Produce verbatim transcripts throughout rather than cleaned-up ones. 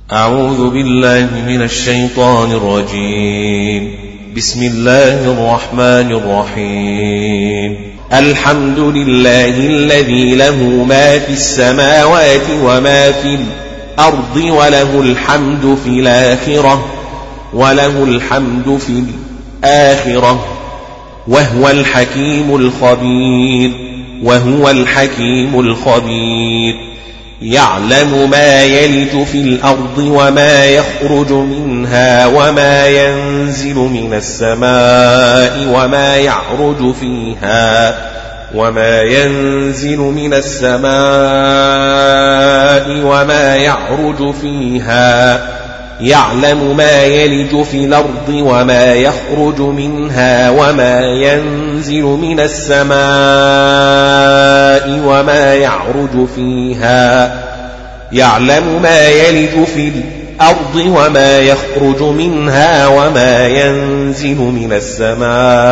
أعوذ بالله من الشيطان الرجيم. بسم الله الرحمن الرحيم. الحمد لله الذي له ما في السماوات وما في الأرض وله الحمد في الآخرة وله الحمد في الآخرة وهو الحكيم الخبير وهو الحكيم الخبير. يعلم ما يلج في الأرض وما يخرج منها وما ينزل من السماء وما يعرج فيها وما ينزل من السماء وما يعرج فيها. يعلم ما يلج في الأرض وما يخرج منها وما ينزل من السماء وما يعرج فيها. يعلم ما يلج في الأرض وما يخرج منها وما ينزل من السماء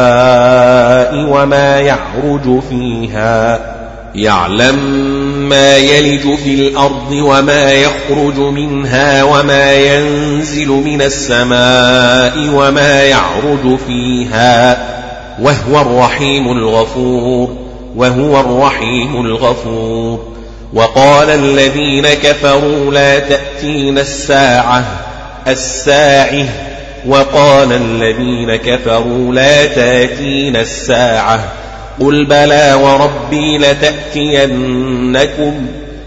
وما يعرج فيها. يعلم ما يلج في الأرض وما يخرج منها وما ينزل من السماء وما يعرج فيها وهو الرحيم الغفور وهو الرحيم الغفور. وقال الذين كفروا لا تأتينا الساعة الساعة وقال الذين كفروا لا تأتينا الساعة قل بلى وربي لتأتينكم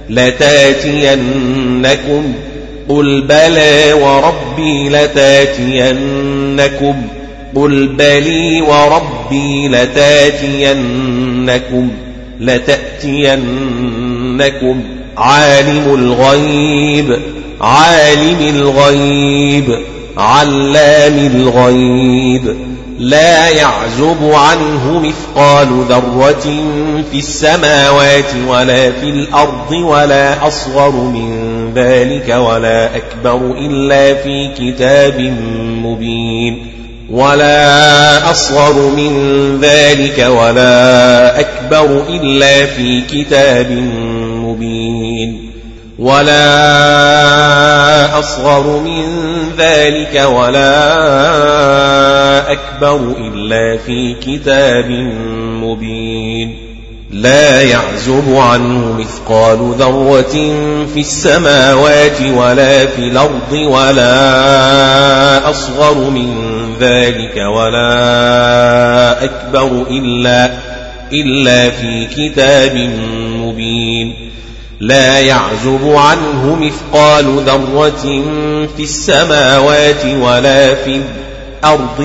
لتأتينكم قل بلى وربي لتأتينكم قل بلي وربي لتأتينكم لتأتينكم عالم الغيب عالم الغيب علام الغيب لا يعزب عنه مثقال ذرة في السماوات ولا في الأرض ولا أصغر من ذلك ولا أكبر إلا في كتاب مبين ولا أصغر من ذلك ولا أكبر إلا في كتاب مبين ولا أصغر من ذلك ولا أكبر إلا في كتاب مبين لا يعزب عنه مثقال ذرة في السماوات ولا في الأرض ولا أصغر من ذلك ولا أكبر إلا, إلا في كتاب مبين لا يعزب عنه مثقال ذرة في السماوات ولا في الأرض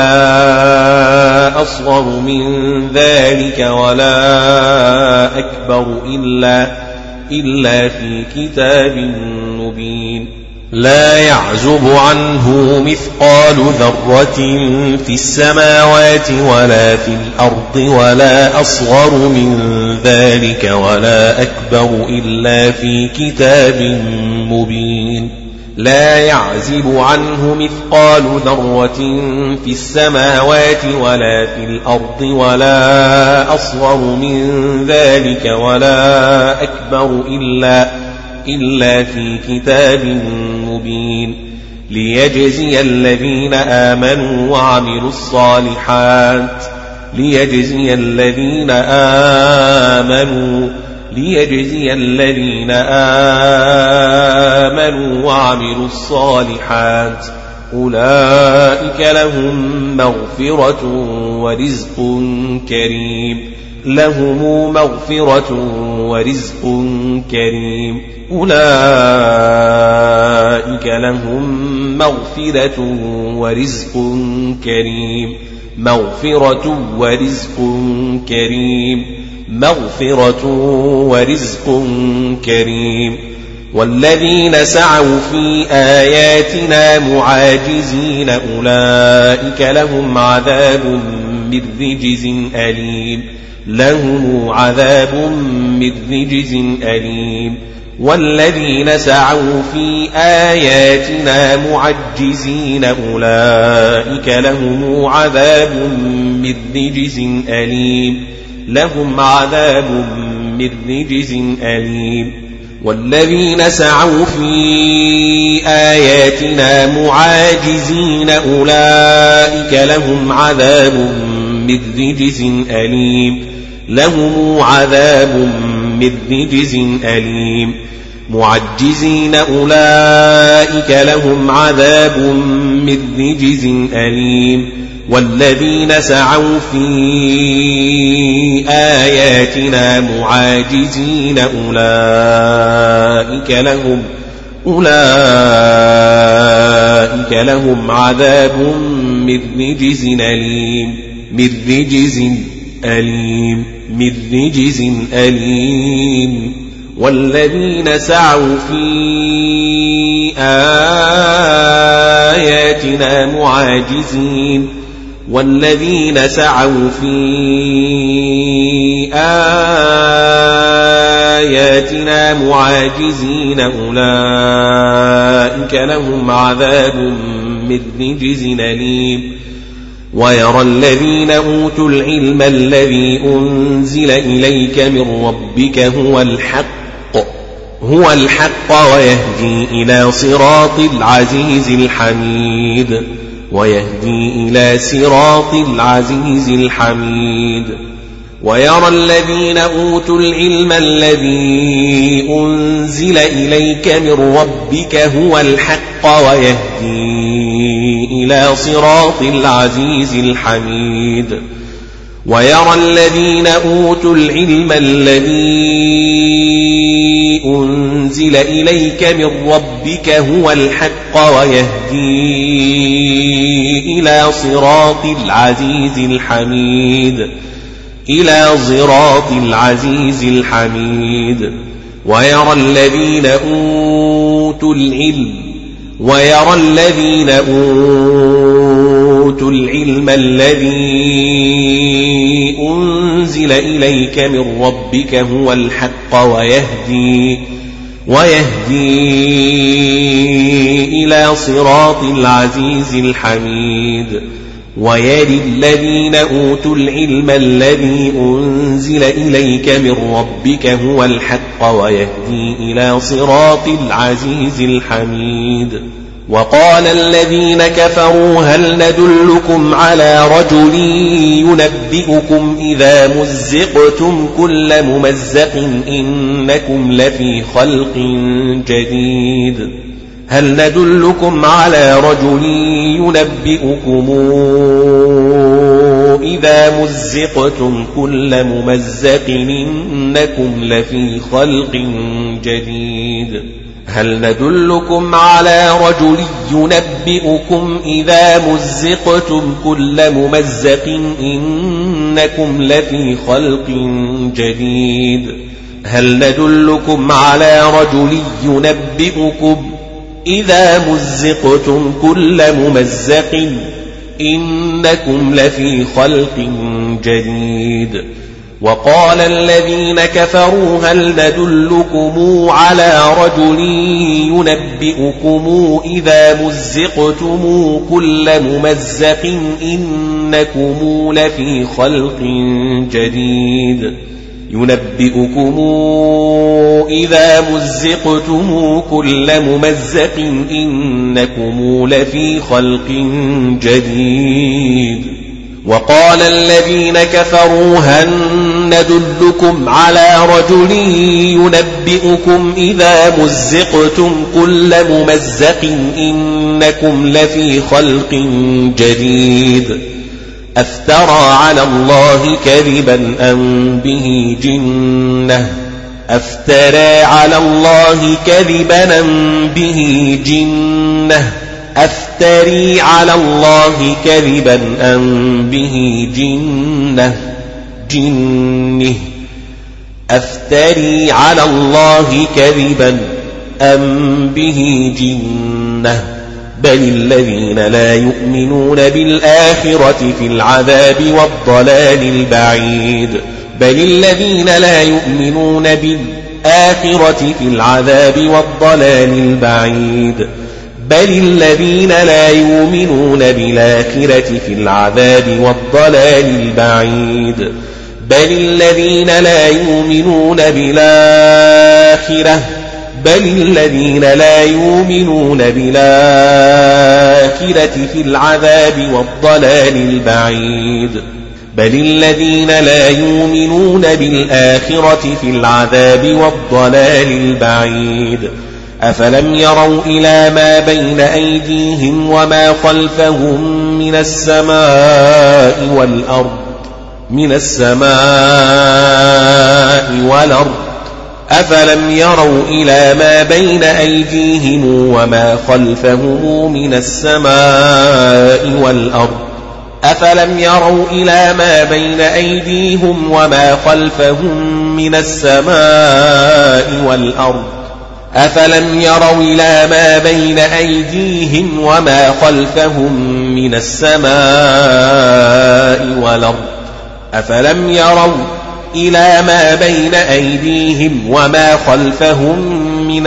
ولا أصغر من ذلك ولا أكبر إلا, إلا في كتاب مبين لا يعزب عنه مثقال ذرة في السماوات ولا في الأرض ولا أصغر من ذلك ولا أكبر إلا في كتاب مبين لا يعزب عنه مثقال ذرة في السماوات ولا في الأرض ولا أصغر من ذلك ولا أكبر إلا, إلا في كتاب مبين ليجزي الذين آمنوا وعملوا الصالحات ليجزي الذين آمنوا ليجزي الذين آمنوا وعملوا الصالحات أولئك لهم مغفرة ورزق كريم لهم مغفرة ورزق كريم أولئك لهم مغفرة ورزق كريم مغفرة ورزق كريم مغفرة ورزق كريم والذين سعوا في آياتنا معاجزين أولئك لهم عذاب من رجز أليم لهم عذاب من رجز أليم والذين سعوا في آياتنا معجزين أولئك لهم عذاب من رجز أليم لهم عذاب من رجز أليم والذين سعوا في آياتنا معاجزين أولئك لهم عذاب من رجز أليم لهم عذاب من رجز أليم معجزين أولئك لهم عذاب من رجز أليم والذين سعوا في آياتنا معاجزين أولئك لهم أولئك لهم عذاب من رجز أليم من رجز أليم من رجز أليم والذين سعوا في آياتنا معاجزين والذين سعوا في آياتنا معاجزين أولئك لهم عذاب من رجز أليم ويرى الذين أوتوا العلم الذي أنزل إليك من ربك هو الحق هو الحق ويهدي إلى صراط العزيز الحميد ويهدي إلى صراط العزيز الحميد ويرى الذين أوتوا العلم الذي أنزل إليك من ربك هو الحق ويهدي إلى صراط العزيز الحميد ويرى الذين أوتوا العلم الذي أنزل إليك من ربك هو الحق ويهدي إلى صراط العزيز الحميد إلى صراط العزيز الحميد ويرى الذين أوتوا العلم ويرى الذين أوتوا العلم الذي أنزل إليك من ربك هو الحق ويهدي ويهدي إلى صراط العزيز الحميد ويرى الذين أوتوا العلم الذي أنزل إليك من ربك هو الحق ويهدي إلى صراط العزيز الحميد وقال الذين كفروا هل ندلكم على رجل ينبئكم إذا مزقتم كل ممزق إنكم لفي خلق جديد هل ندلكم على رجل ينبئكم إذا مزقتم كل ممزق إنكم لفي خلق جديد هل ندلكم على رجل ينبئكم إذا مزقتم كل ممزق إنكم لفي خلق جديد هل ندلكم على رجل ينبئكم إذا مزقتم كل ممزق إنكم لفي خلق جديد وقال الذين كفروا هل ندلكم على رجل ينبئكم إذا مزقتم كل ممزق إنكم لفي خلق جديد ينبئكم إذا مزقتم كل ممزق إنكم لفي خلق جديد وقال الذين كفروا هل ندلكم على رجل ينبئكم إذا مزقتم كل ممزق إنكم لفي خلق جديد أفترى على الله كذبا أم به جنة أفترى على الله كذبا أم به جنة أفتري على الله كذبا أم به جنة جنه أفتري على الله كذبا أم به جنة بل الذين لا يؤمنون بالآخرة في العذاب والضلال البعيد بل الذين لا يؤمنون بالآخرة في العذاب والضلال البعيد بل الذين لا يؤمنون بالآخرة في العذاب والضلال البعيد بل الذين لا يؤمنون بالآخرة بل الذين لا يؤمنون بالآخرة في العذاب والضلال البعيد بل الذين لا يؤمنون بالآخرة في العذاب والضلال البعيد أفلم يروا إلى ما بين أيديهم وما خلفهم من السماء والأرض من السماء والأرض أفلم يروا إلى ما بين أيديهم وما خلفهم من السماء والأرض أفلم يروا إلى ما بين أيديهم وما خلفهم من السماء والأرض أفلم يروا إلى ما بين أيديهم وما خلفهم من السماء والأرض أفلم يروا إلى ما بين أيديهم وما خلفهم من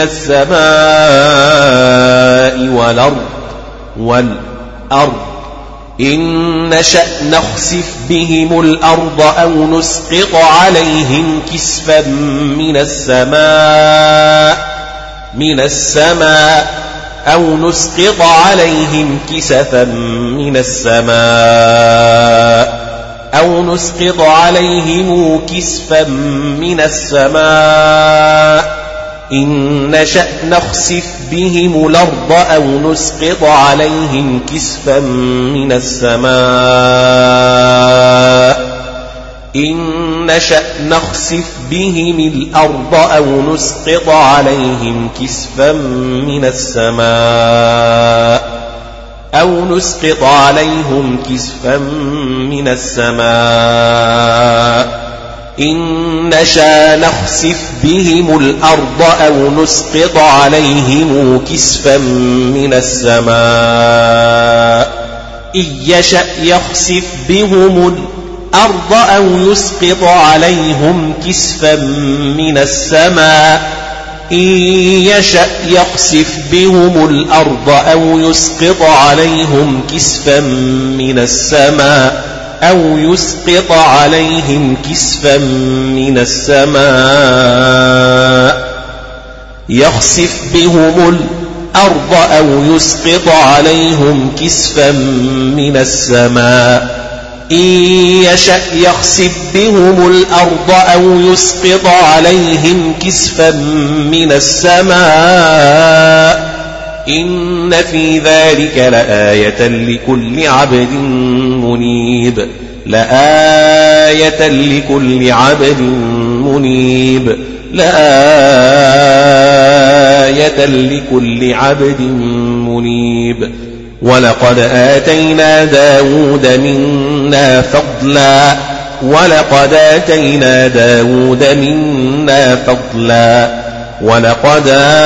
السماء والأرض والأرض إن نشأ نخسف بهم الأرض أو نسقط عليهم كسفا من السماء من السماء أو نسقط عليهم كسفا من السماء أو نسقط عليهم كسفا من السماء إن نشأ نخسف بهم الأرض أو نسقط عليهم كسفا من السماء إن نشأ نخسف بهم الأرض أو نسقط عليهم كسفا من السماء أو نسقط عليهم كسفا من السماء إن نشأ نخسف بهم الأرض أو نسقط عليهم كسفا من السماء إن يشأ يخسف بهم الأرض أو يسقط عليهم كسفا من السماء إن يشأ يخسف بهم الأرض أو يسقط عليهم كسفا من السماء أو يسقط عليهم كسفا من السماء يخسف بهم الأرض أو يسقط عليهم كسفا من السماء إن يشأ يخسف بهم الأرض أو يسقط عليهم كسفا من السماء إن في ذلك لآية لكل عبد منيب لآية لكل عبد منيب لآية لكل عبد منيب ولقد آتينا داود منا فضلا ولقد آتينا داود منا فضلا ولقد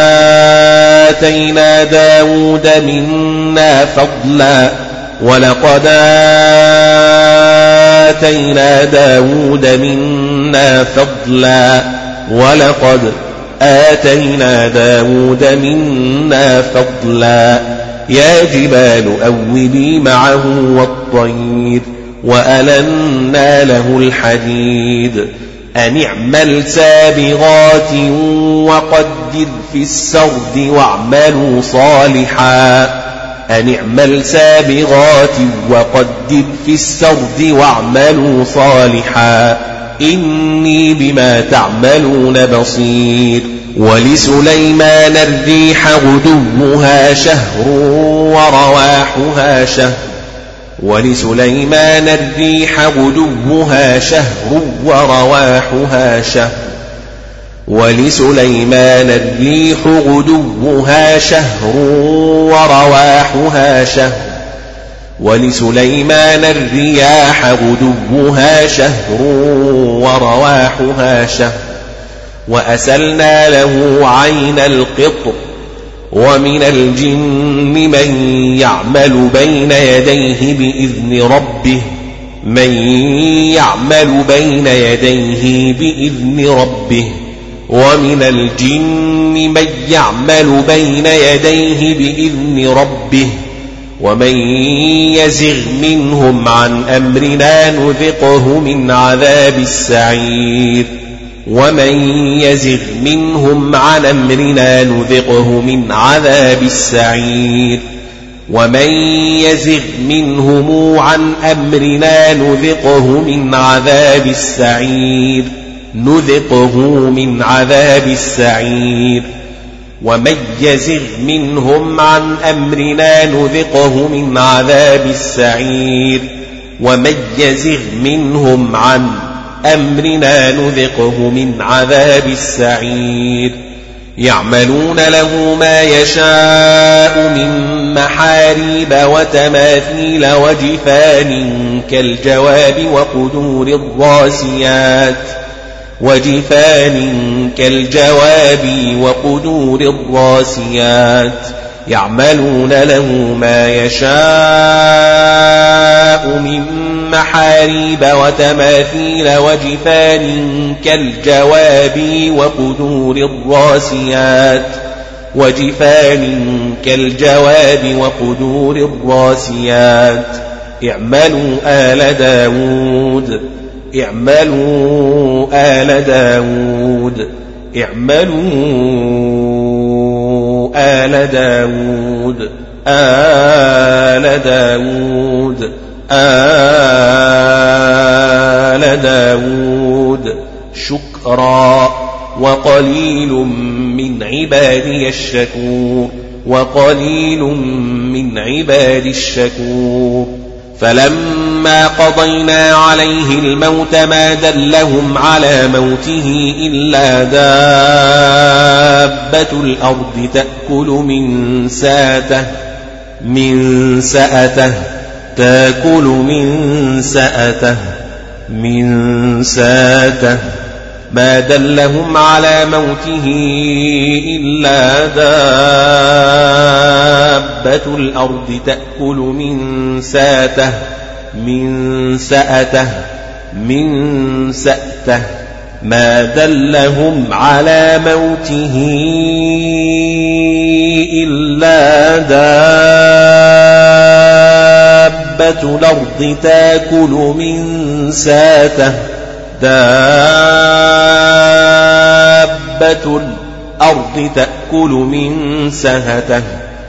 آتينا داود منا فضلا ولقد آتينا داود منا فضلا ولقد آتينا داود منا فضلا يا جبال أوبي معه والطير وألنا له الحديد أن اعمل سابغات وقدر في السرد واعملوا صالحا أن اعمل سابغات وقدر في السرد واعملوا صالحا إني بما تعملون بصير ولسليمان الريح غدوها شهر ورواحها شهر ولسليمان الريح غدوها شهر ورواحها شهر ولسليمان الريح غدوها شهر ورواحها شهر ولسليمان الرياح غدوها شهر ورواحها شهر وأسلنا له عين القطر ومن الجن من يعمل بين يديه بإذن ربه من يعمل بين يديه بإذن ربه ومن الجن من يعمل بين يديه بإذن ربه ومن يزغ منهم عن أمرنا نذقه من عذاب السعير ومن يزغ منهم عن أمرنا نذقه من عذاب السعير ومن يزغ منهم عن أمرنا نذقه من عذاب السعير نذقه من عذاب السعير ومن يزغ منهم عن أمرنا نذقه من عذاب السعير ومن يزغ منهم عن أمرنا نذقه من عذاب السعير يعملون له ما يشاء من محاريب وتماثيل وجفان كالجواب وقدور الراسيات وجفان كالجواب وقدور الراسيات يعملون له ما يشاء من محاريب وتماثيل وجفان كالجواب وقدور الراسيات وجفان كالجواب وقدور الراسيات اعملوا آل داود اعملوا آل داود اعملوا آل داود آل داود آل داود شكرا وقليل من عبادي الشكور وقليل من عبادي الشكور فلما قضينا عليه الموت ما دلهم على موته إلا دابة الأرض تأكل من ساته من سأته تأكل من سأته من ساته ما دلهم على موته إلا دابة الأرض تأكل من ساته من سأته من سأته ما دلهم على موته إلا دابة الأرض تأكل من ساته دابة الأرض تأكل من سهته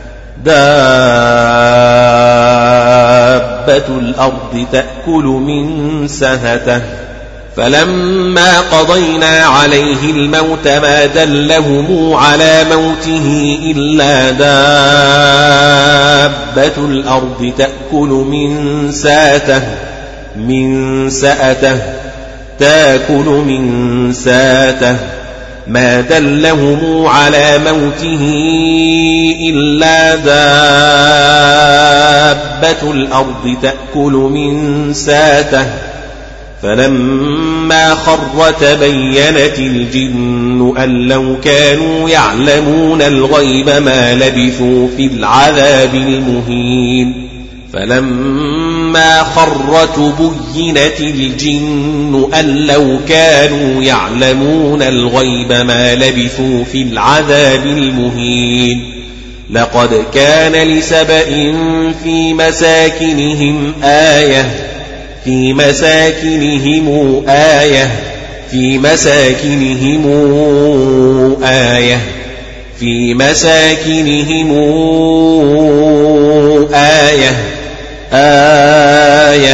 دابة الأرض تأكل من سهته فلما قضينا عليه الموت ما دلهم على موته إلا دابة الأرض تأكل من ساته من سأته تأكل من ساته ما دلهم على موته إلا دابة الأرض تأكل من ساته فلما خر تبينت الجن أن لو كانوا يعلمون الغيب ما لبثوا في العذاب المهين فلما خر تبينت الجن أن لو كانوا يعلمون الغيب ما لبثوا في العذاب المهين لقد كان لسبإ في مساكنهم آية في مساكنهم آية في مساكنهم آية في مساكنهم آية آية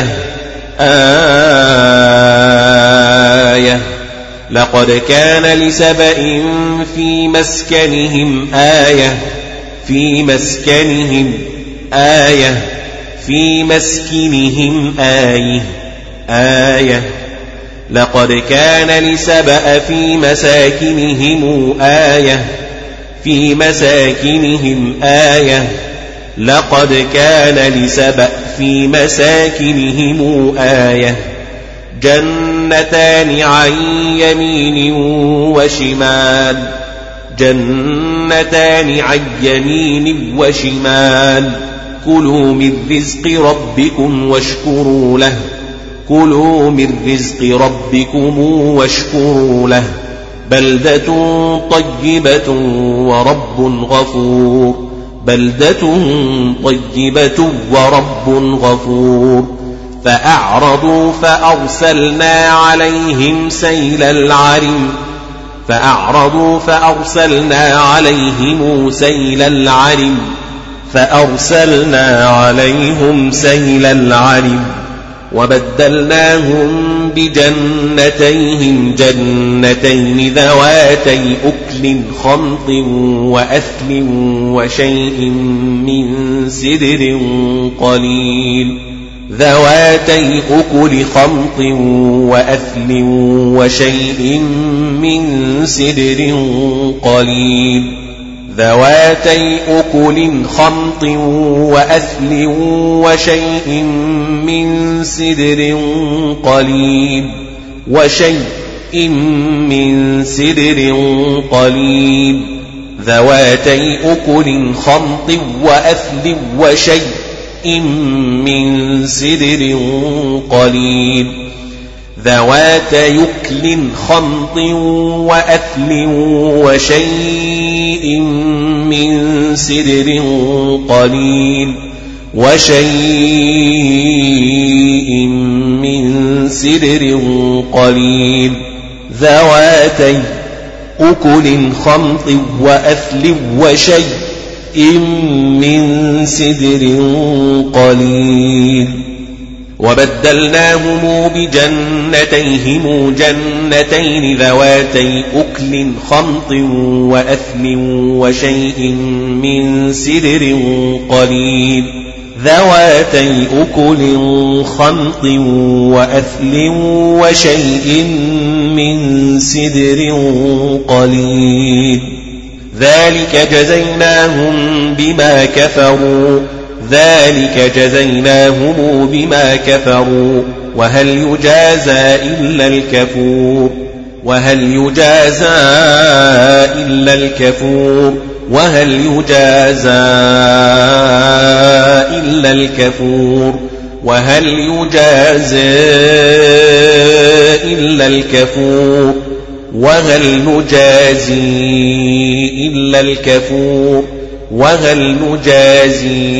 آية لقد كان لسبإ في مسكنهم آية في مسكنهم آية في مسكنهم آية آية لقد كان لسبأ في مساكنهم آية في مساكنهم آية لقد كان لسبأ في مساكنهم آية جنتان عن يمين وشمال جنتان عن يمين وشمال كلوا من رزق ربكم واشكروا له كلوا من رزق ربكم واشكروا له بلدة طيبة ورب غفور بلدة طيبة ورب غفور فأعرضوا فأرسلنا عليهم سيل العرم فأعرضوا فأرسلنا عليهم سيل العرم فأرسلنا عليهم سيل العرم وبدلناهم بجنتيهم جنتين ذواتي أكل خمط وأثل وشيء من سدر قليل ذواتي أكل خمط وأثل وشيء من سدر قليل ذواتي أكل خمط وأثل وشيء من سدر قليل وشيء من سدر قليل ذواتي أكل خمط وأثل وشيء من سدر قليل ذواتي أكل خمط وأثل وشيء من سدر قليل وشيء من سدر قليل ذواتي أكل خمط وأثل وشيء من سدر قليل وبدلناهم بجنتيهم جنتين ذواتي أكل خمط وأثل وشيء من سدر قليل ذواتي أكل خمط وأثل وشيء من سدر قليل ذلك جزيناهم بما كفروا ذلك جزيناهم بما كفروا وهل يجازى إلا الكفور وهل يجازى إلا الكفور وهل يجازى إلا الكفور وهل يجازى إلا الكفور وهل نجازي إلا الكفور وهل نجازي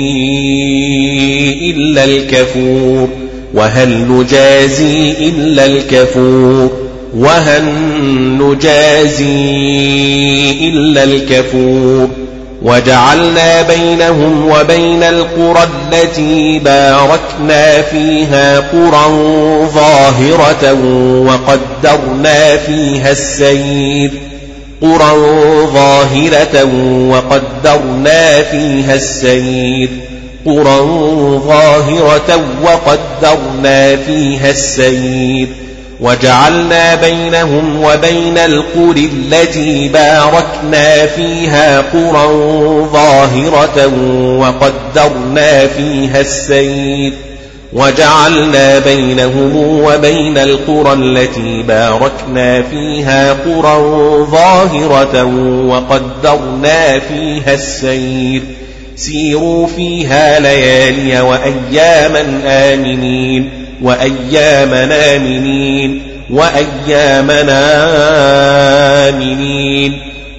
إلا الكفور وهل نجازي إلا الكفور وهل نجازي إلا الكفور وجعلنا بينهم وبين القرى التي باركنا فيها قرى ظاهرة وقدرنا فيها السير قرى ظاهرة وقدرنا فيها السير قرى ظاهرة وقدرنا فيها السير وجعلنا بينهم وبين القرى التي باركنا فيها قرى ظاهرة وقدرنا فيها السير وجعلنا بينهم وبين القرى التي باركنا فيها قرى ظاهرة وقدرنا فيها السير سيروا فيها ليالي وأياما آمنين وأياما آمنين وأياما آمنين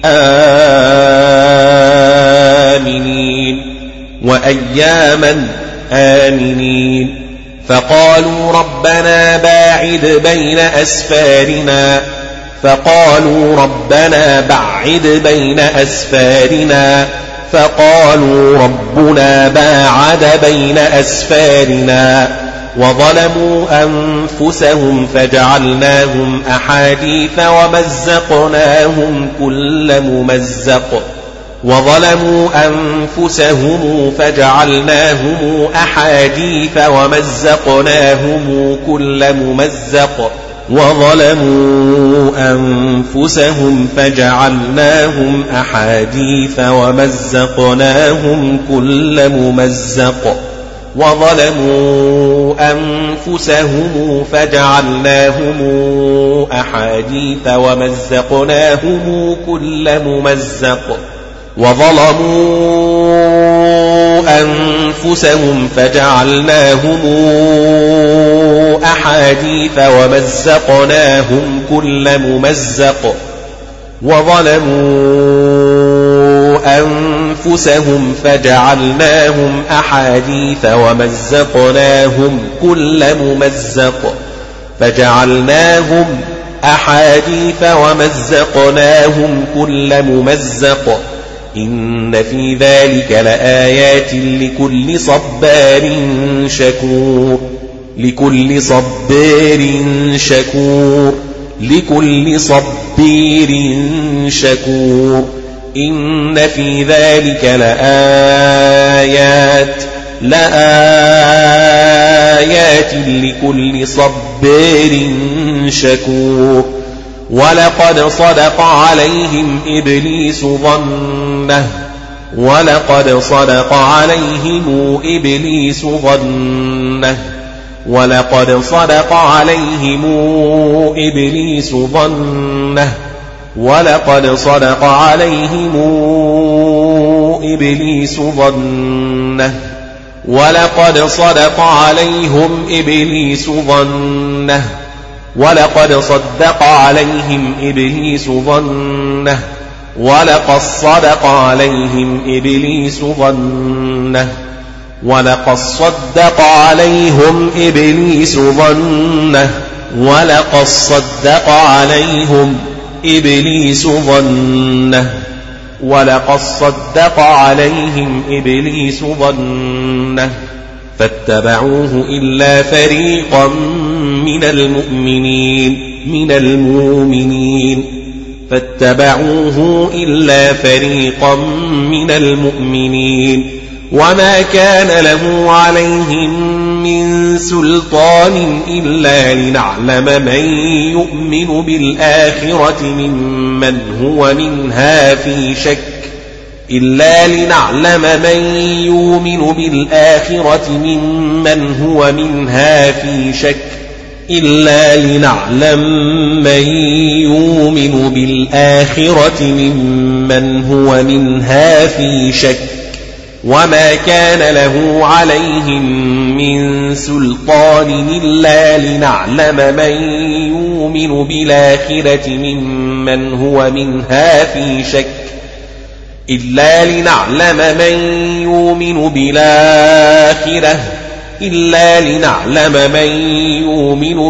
آمنين وأياما آمنين فقالوا ربنا باعد بين أسفارنا فقالوا ربنا بعد بين أسفارنا فقالوا ربنا باعد بين أسفارنا وظلموا أنفسهم فجعلناهم أحاديث ومزقناهم كل ممزق وظلموا أنفسهم فجعلناهم أحاديث ومزقناهم كل ممزق وظلموا أنفسهم فجعلناهم أحاديث ومزقناهم كل ممزق وظلموا أنفسهم فجعلناهم أحاديث ومزقناهم كل ممزق وظلموا أنفسهم فجعلناهم أحاديث ومزقناهم كل ممزق وظلموا أنفسهم فجعلناهم أحاديث ومزقناهم كل ممزق فجعلناهم أحاديث ومزقناهم كل ممزق إن في ذلك لآيات لكل صبار شكور لكل صبار شكور لكل صبير شكور إن في ذلك لآيات لآيات لكل صبار شكور ولقد صدق عليهم إبليس ظنه ولقد صدق عليهم إبليس ظنه ولقد صدق عليهم إبليس ظنه ولقد صدق عليهم إبليس ظنه ولقد صدق عليهم إبليس ظنه ولقد صدق عليهم إبليس ظنه ولقد صدق عليهم إبليس ظنه ولقد صدق عليهم إبليس ظنه ولقد صدق عليهم إبليس ظنه ولقد صدق عليهم إبليس ظنه فاتبعوه إلا فريقا من المؤمنين من المؤمنين فاتبعوه إلا فريقا من المؤمنين وما كان له عليهم من سلطان إلا لنعلم من يؤمن بالآخرة ممن هو منها في شك إلا لنعلم من يؤمن بالآخرة ممن هو منها في شك إلا لنعلم من يؤمن بالآخرة ممن هو منها في شك وما كان له عليهم من سلطان إلا لنعلم من يؤمن بالآخرة ممن هو منها في شك إلا لنعلم من يؤمن بالآخرة إلا لنعلم من يؤمن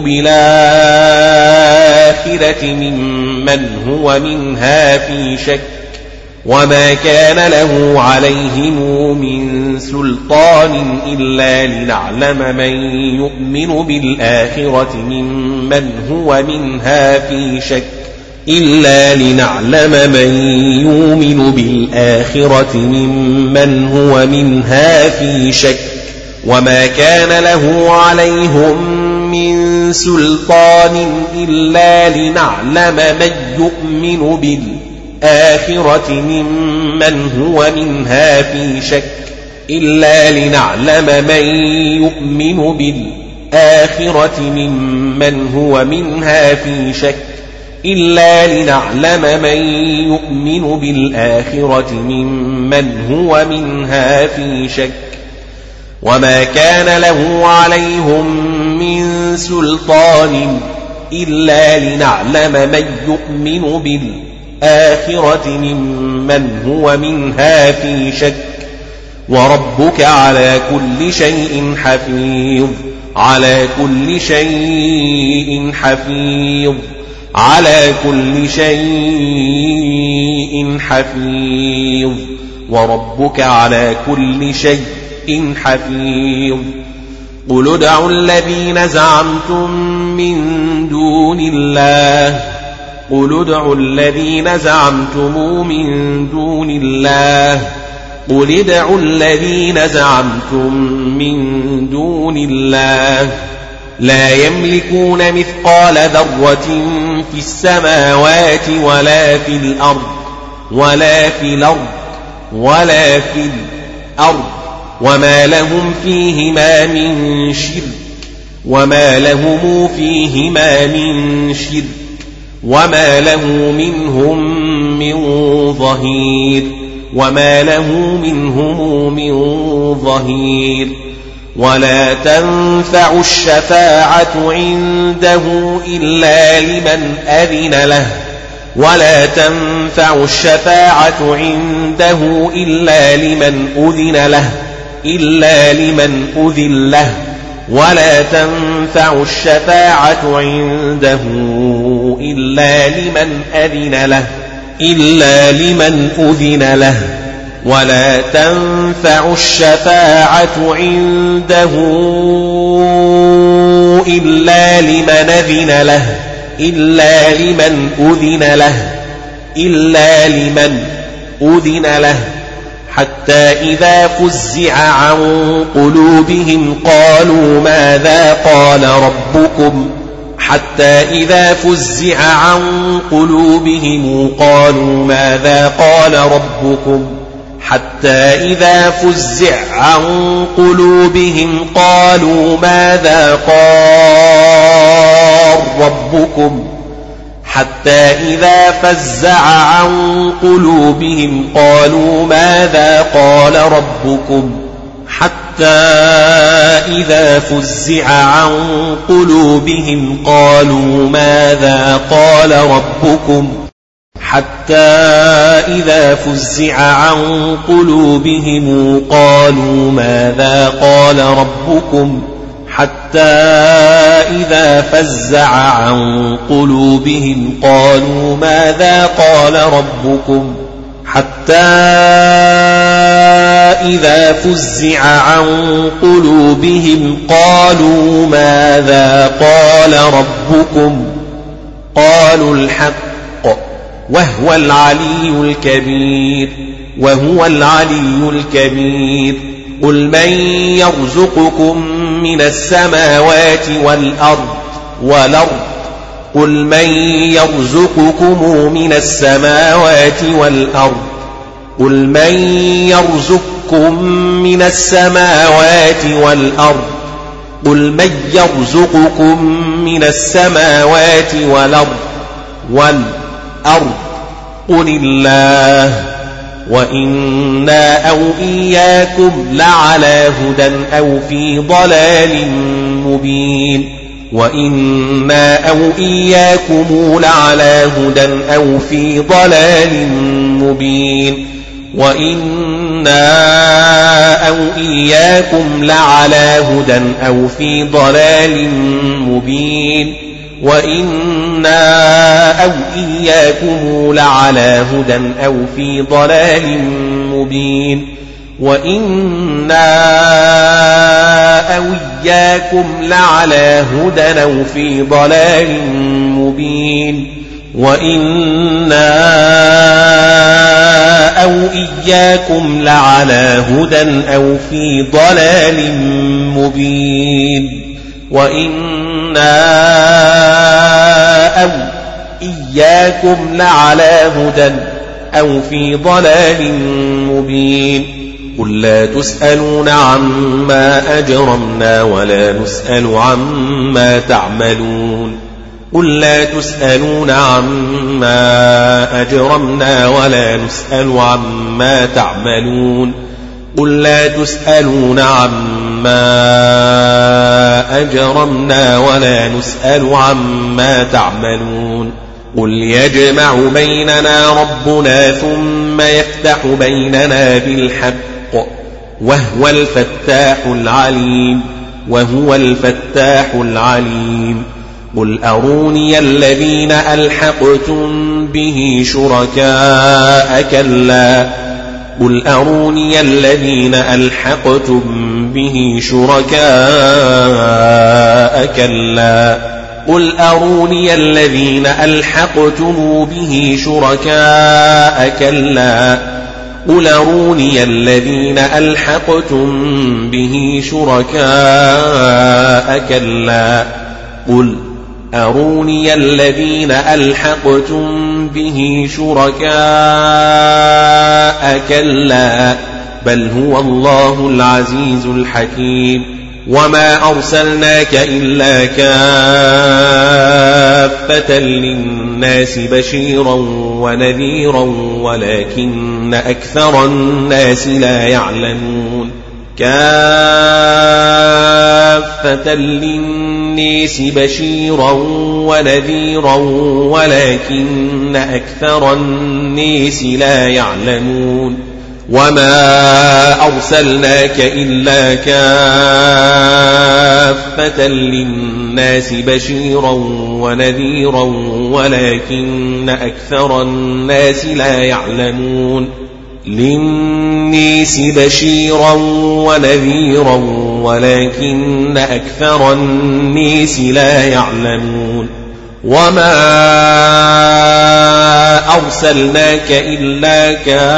بالآخرة ممن هو منها في شك وما كان له عليهم من سلطان إلا لنعلم من يؤمن بالآخرة ممن هو منها في شك إلا لنعلم من يؤمن بالآخرة ممن هو منها في شك وما كان له عليهم من سلطان إلا لنعلم من يؤمن بالآخرة ممن هو منها في شك إلا لنعلم من يؤمن بالآخرة ممن هو منها في شك إلا لنعلم من يؤمن بالآخرة ممن هو منها في شك وما كان له عليهم من سلطان إلا لنعلم من يؤمن بالآخرة ممن هو منها في شك وربك على كل شيء حفيظ على كل شيء حفيظ على كل شيء حفيظ وربك على كل شيء حفيظ قل ادعوا الذين زعمتم من دون الله قل ادعوا الذين زعمتم من دون الله قل ادعوا الذين زعمتم من دون الله لا يملكون مثقال ذرة في السماوات ولا في الأرض ولا في الأرض ولا في الأرض وما لهم فيهما من شرك وما لهم فيهما من شرك وما له منهم من ظهير وما له منهم من ظهير ولا تنفع الشفاعة عنده إلا لمن أذن له ولا تنفع الشفاعة عنده إلا لمن أذن له إلا لمن أذن له ولا تنفع الشفاعة عنده إلا لمن أذن له إلا لمن أذن له ولا تنفع الشفاعة عنده إلا لمن أذن له إلا لمن أذن له إلا لمن أذن له حتى إذا فزع عن قلوبهم قالوا ماذا قال ربكم حتى إذا فزع عن قلوبهم قالوا ماذا قال ربكم حتى إذا فزع عن قلوبهم قالوا ماذا قال ربكم حتى إذا فزع عن قلوبهم قالوا ماذا قال ربكم حتى إذا فزع عن قلوبهم قالوا ماذا قال ربكم حتى إذا فزع عن قلوبهم قالوا ماذا قال ربكم حتى إذا فزع عن قلوبهم قالوا ماذا قال ربكم حتى إذا فزع عن قلوبهم قالوا ماذا قال ربكم قالوا الحق وهو العلي الكبير وهو العلي الكبير قل من يرزقكم من السماوات والأرض والأرض قل من يرزقكم من السماوات والأرض قل من يرزقكم من السماوات والأرض قل من يرزقكم من السماوات والأرض والأرض قل الله وإنا أو إياكم لعلى هدى أو في ضلال مبين وإنا أو إياكم لعلى هدى أو في ضلال مبين وإنا أو إياكم لعلى هدى أو في ضلال مبين وإنا أو إياكم لعلى هدى أو في ضلال مبين وإنا أو إياكم لعلى هدى أو في ضلال مبين وإنا أو إياكم لعلى هدى أو في ضلال مبين وإنا أو إياكم لعلى هدى أو في ضلال مبين قل لا تسألون عما أجرمنا ولا نسأل عما تعملون قل لا تسألون عما أجرمنا ولا نسأل عما تعملون قل لا تسألون عما أجرمنا ولا نسأل عما تعملون قل يجمع بيننا ربنا ثم يفتح بيننا بالحق وهو الفتاح العليم وهو الفتاح العليم قل أروني الذين ألحقتم به شركاء كلا قل أروني الذين ألحقتم به شركاء كلا قل أروني الذين ألحقتم به شركاء كلا قل أروني الذين ألحقتم به شركاء كلا قل أروني الذين ألحقتم به شركاء كلا بل هو الله العزيز الحكيم وما أرسلناك إلا كافة للناس بشيرا ونذيرا ولكن أكثر الناس لا يعلمون كافة للناس للناس بشيرا ونذيرا ولكن أكثر الناس لا يعلمون وما أرسلناك إلا كافة للناس بشيرا ونذيرا ولكن أكثر الناس لا يعلمون للناس بشيرا ونذيرا ولكن أكثر الناس لا يعلمون وما أرسلناك إلا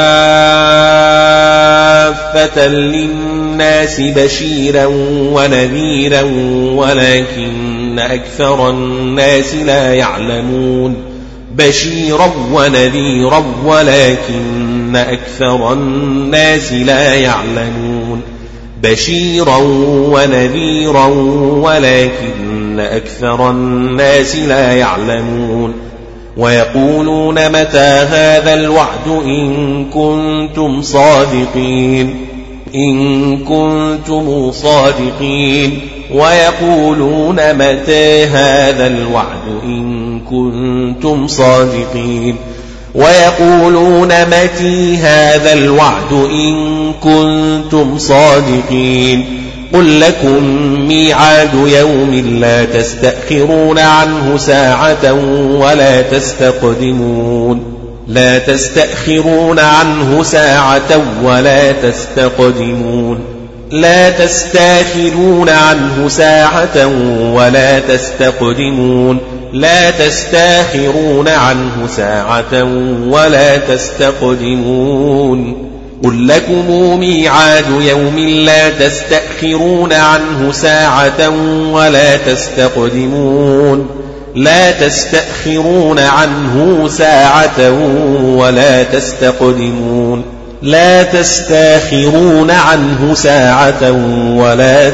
كافة للناس بشيرا ونذيرا ولكن أكثر الناس لا يعلمون بشيرا ونذيرا ولكن أكثر الناس لا يعلمون بشيرا ونذيرا ولكن أكثر الناس لا يعلمون ويقولون متى هذا الوعد إن كنتم صادقين إن كنتم صادقين ويقولون متى هذا الوعد إن كنتم صادقين ويقولون متى هذا الوعد إن كنتم صادقين قل لكم ميعاد يوم لا تستأخرون عنه ساعة ولا تستقدمون لا تستأخرون عنه ساعة ولا تستقدمون لا تستأخرون عنه ساعة ولا تستقدمون لا تستأخرون عنه ساعة ولا تستقدمون قل لكم ميعاد يوم لا تستأخرون عنه ساعة ولا تستقدمون لا تستأخرون عنه ساعة ولا تستقدمون لا تستأخرون عنه ساعة ولا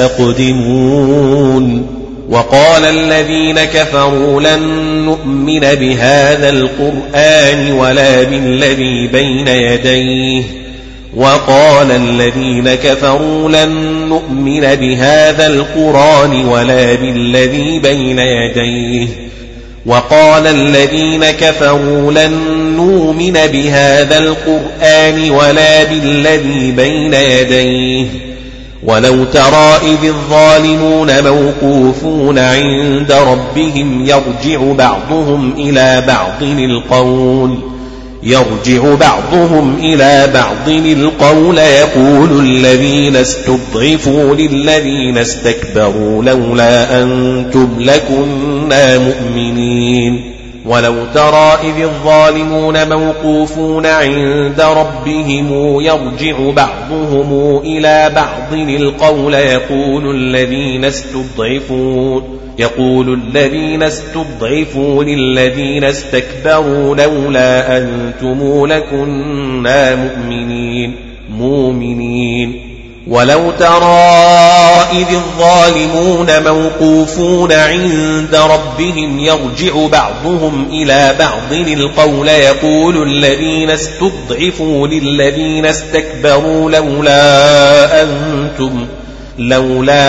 تستقدمون وقال الذين كفروا لن نؤمن بهذا القرآن ولا بالذي بين يديه وقال الذين كفروا لن نؤمن بهذا القرآن ولا بالذي بين يديه وقال الذين كفروا لن نؤمن بهذا القرآن ولا بالذي بين يديه ولو ترى إذ الظالمون موقوفون عند ربهم يرجع بعضهم إلى بعض القول يرجع بعضهم إلى بعض القول يقول الذين استضعفوا للذين استكبروا لولا أنتم لكنا مؤمنين ولو ترى إذ الظالمون موقوفون عند ربهم يرجع بعضهم إلى بعض القول يقول الذين استضعفوا يقول الذين استضعفوا للذين استكبروا لولا أنتم لكنا مؤمنين مؤمنين ولو ترى إذ الظالمون موقوفون عند ربهم يرجع بعضهم إلى بعض القول يقول الذين استضعفوا للذين استكبروا لولا أنتم لولا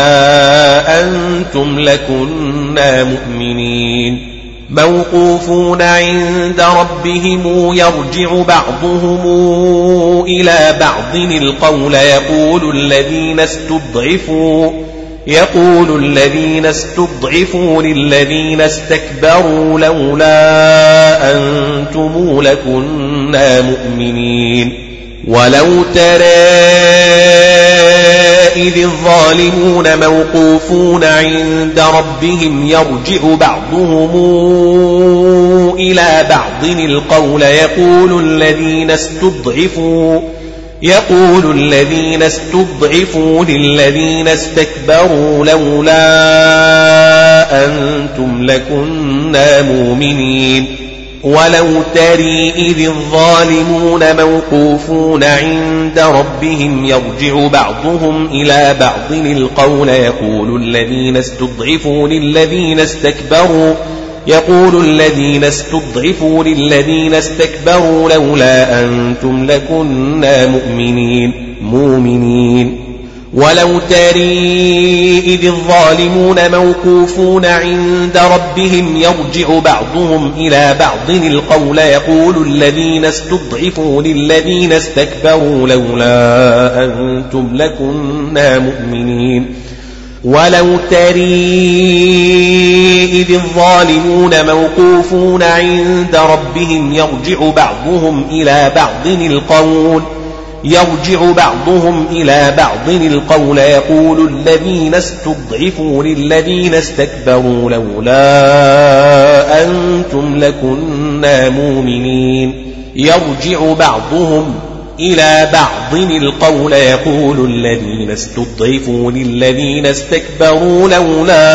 أنتم لكنا مؤمنين موقوفون عند ربهم يرجع بعضهم إلى بعض القول يقول الذين استضعفوا يقول الذين استضعفوا للذين استكبروا لولا أنتم لكنا مؤمنين ولو ترى إذ الظالمون موقوفون عند ربهم يرجع بعضهم إلى بعض القول يقول الذين استضعفوا يقول الذين استضعفوا للذين استكبروا لولا أنتم لكنا مؤمنين ولو ترى إذ الظالمون موقوفون عند ربهم يرجع بعضهم إلى بعض القول يقول الذين استضعفوا للذين استكبروا يقول الذين استضعفوا للذين استكبروا لولا أنتم لكنا مؤمنين مؤمنين ولو تري إذ الظالمون موقوفون عند ربهم يرجع بعضهم إلى بعض القول يقول الذين استضعفوا للذين استكبروا لولا أنتم لكنا مؤمنين ولو تري إذ الظالمون موقوفون عند ربهم يرجع بعضهم إلى بعض القول يرجع بعضهم إلى بعض القول يقول الذين استضعفوا للذين استكبروا لولا أنتم لكنا مؤمنين يرجع بعضهم إلى بعض القول يقول الذين استضعفوا للذين استكبروا لولا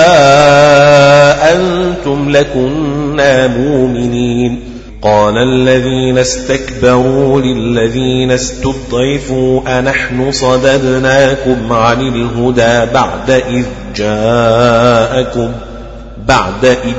أنتم لكنا مؤمنين قال الذين استكبروا للذين استضعفوا أنحن صددناكم عن الهدى بعد إذ جاءكم بعد إذ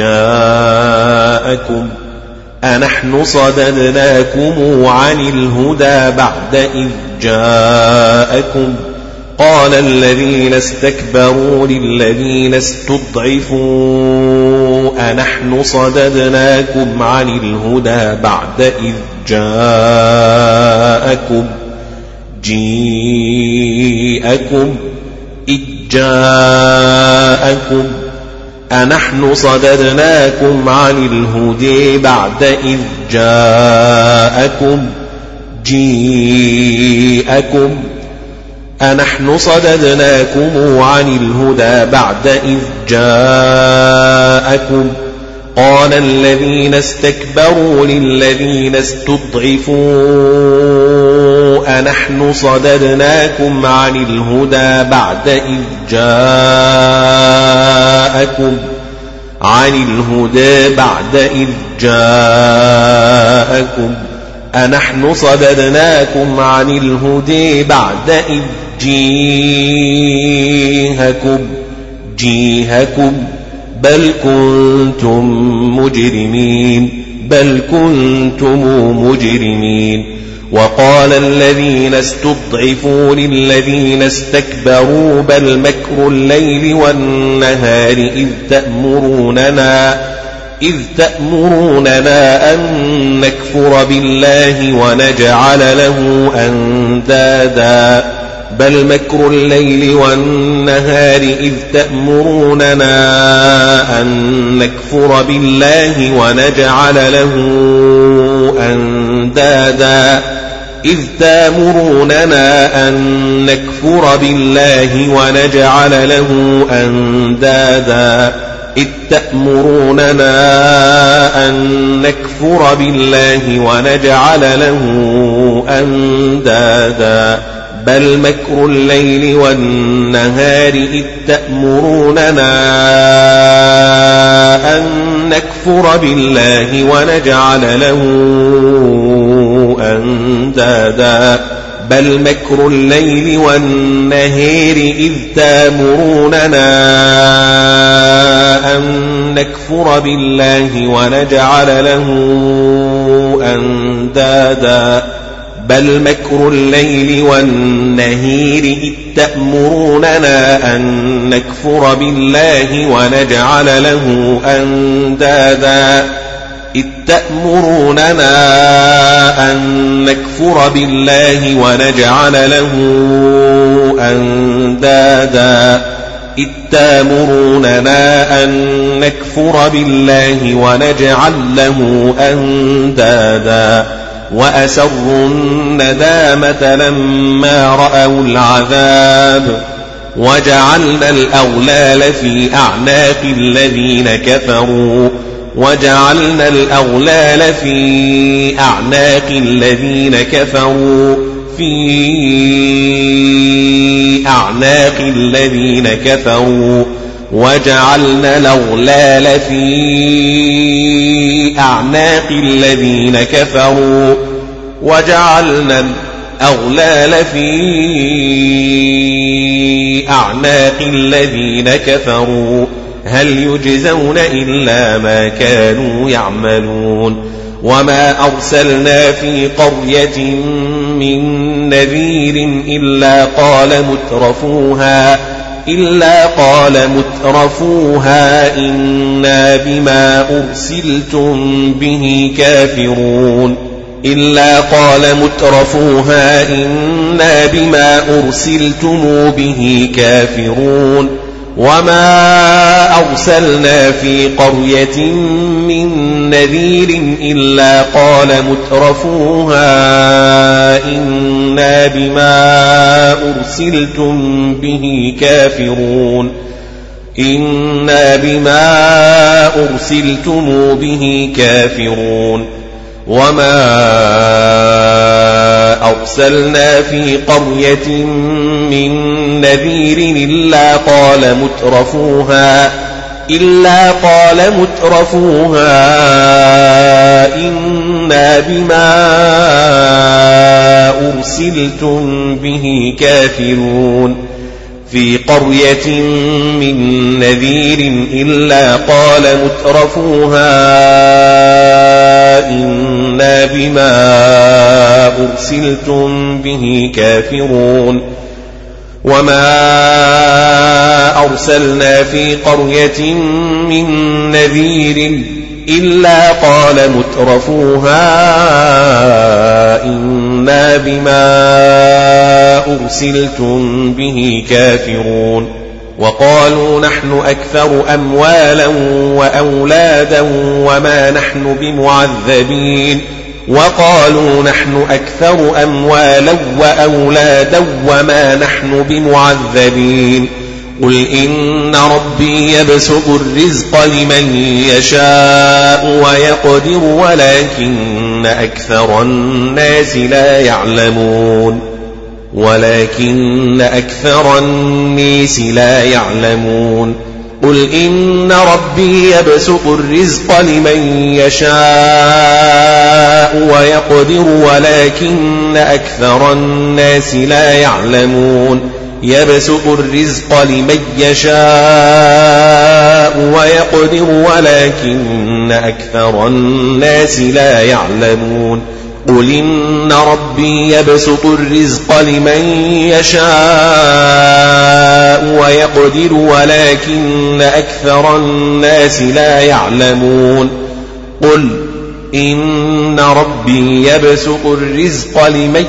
جاءكم أنحن صددناكم عن الهدى بعد إذ جاءكم قال الذين استكبروا للذين استضعفوا أنحن صددناكم عن الهدى بعد إذ جاءكم جيءكم إذ جاءكم أنحن صددناكم عن الهدى بعد إذ جاءكم جيءكم أنحن صددناكم عن الهدى بعد إذ جاءكم قال الذين استكبروا للذين استضعفوا أنحن صددناكم عن الهدى بعد إذ جاءكم عن الهدى بعد إذ جاءكم أنحن صددناكم عن الهدى بعد إذ جيهكم جيهكم بل كنتم مجرمين بل كنتم مجرمين وقال الذين استضعفوا للذين استكبروا بل مكر الليل والنهار إذ تأمروننا إذ تأمروننا أن نكفر بالله ونجعل له أندادا بل مكر الليل والنهار إذ تأمروننا أن نكفر بالله ونجعل له أندادا إذ تأمروننا أن نكفر بالله ونجعل له أندادا إذ تأمروننا أن نكفر بالله ونجعل له أندادا بل مكر الليل والنهار إذ تأمروننا أن نكفر بالله ونجعل له أندادا بل مكر الليل والنهار إذ تأمروننا أن نكفر بالله ونجعل له أندادا بل مكر الليل والنهار إذ تأمروننا أن نكفر بالله ونجعل له أندادا إذ تأمروننا أن نكفر بالله ونجعل له أندادا إذ تأمروننا أن نكفر بالله ونجعل له أندادا وأسروا الندامة لما رأوا العذاب وجعلنا الأغلال في أعناق الذين كفروا وجعلنا الأغلال في أعناق الذين كفروا في أعناق الذين كفروا وجعلنا الأغلال في أعناق الذين كفروا وجعلنا الأغلال في أعناق الذين كفروا هل يجزون إلا ما كانوا يعملون وما أرسلنا في قرية من نذير إلا قال مترفوها إلا قال مترفوها إنا بما أرسلتم به كافرون إلا قال مترفوها إنا بما أرسلتم به كافرون وما أرسلنا في قرية من نذير إلا قال مترفوها إنا بما أرسلتم به كافرون إنا بما أرسلتم به كافرون وما أرسلنا في قرية من نذير إلا قال مترفوها إلا قال مترفوها إنا بما أرسلتم به كافرون في قرية من نذير إلا قال مترفوها إنا بما أرسلتم به كافرون وما أرسلنا في قرية من نذير إلا قال مترفوها إنا بما أرسلتم به كافرون وقالوا نحن أكثر أموالا وأولادا وما نحن بمعذبين وقالوا نحن أكثر أموالا وأولادا وما نحن بمعذبين قل إن ربي يبسط الرزق لمن يشاء ويقدر ولكن أكثر الناس لا يعلمون ولكن أكثر الناس لا يعلمون قل إن ربي يبسط الرزق لمن يشاء ويقدر ولكن أكثر الناس لا يعلمون يبسط الرزق لمن يشاء ويقدر ولكن أكثر الناس لا يعلمون قل إن ربي يبسط الرزق لمن يشاء ويقدر ولكن أكثر الناس لا يعلمون قل إن ربي يبسط الرزق لمن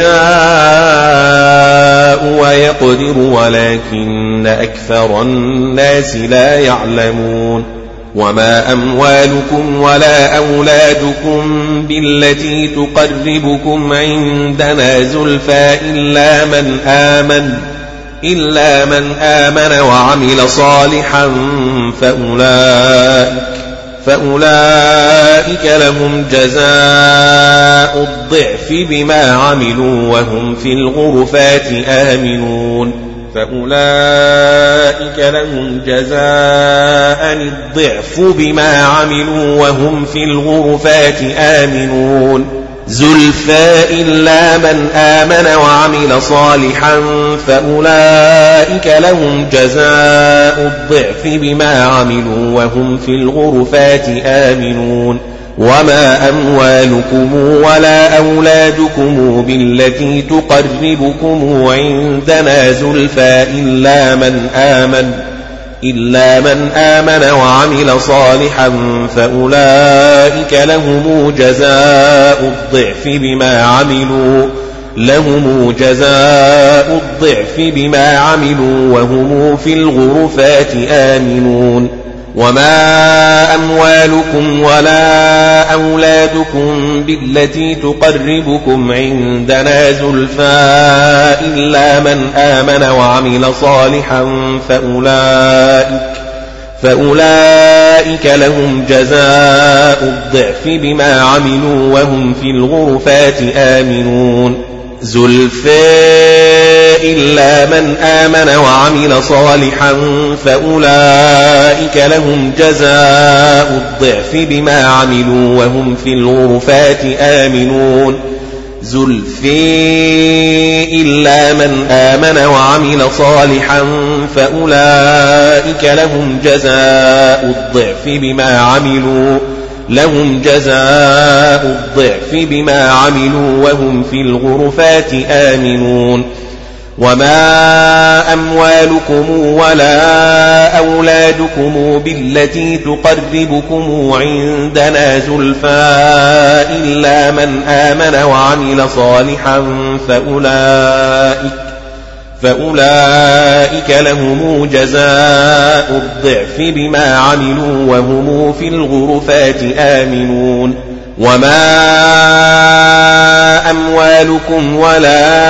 يشاء ويقدر ولكن أكثر الناس لا يعلمون وما أموالكم ولا أولادكم بالتي تقربكم عندنا زلفى إلا من آمن إلا من آمن وعمل صالحا فأولئك فأولئك لهم جزاء الضعف بما عملوا وهم في الغرفات آمنون فأولئك لهم جزاء الضعف بما عملوا وهم في الغرفات آمنون زلفى إلا من آمن وعمل صالحا فأولئك لهم جزاء الضعف بما عملوا وهم في الغرفات آمنون وما أموالكم ولا أولادكم بالتي تقربكم عندنا زلفى إلا من آمن إلا من آمن وعمل صالحا فأولئك لهم جزاء الضعف بما عملوا لهم جزاء الضعف بما عملوا وهم في الغرفات آمنون وما أموالكم ولا أولادكم بالتي تقربكم عندنا زلفى إلا من آمن وعمل صالحا فأولئك فأولئك لهم جزاء الضعف بما عملوا وهم في الغرفات آمنون زلفى إلا من آمن وعمل صالحا فأولئك لهم جزاء الضعف بما عملوا وهم في الغرفات آمنون زلفى إلا من آمن وعمل صالحا فأولئك لهم جزاء الضعف بما عملوا لهم جزاء الضعف بما عملوا وهم في الغرفات آمنون وما أموالكم ولا أولادكم بالتي تقربكم عندنا زلفى إلا من آمن وعمل صالحا فأولئك, فأولئك لهم جزاء الضعف بما عملوا وهم في الغرفات آمنون وما أموالكم ولا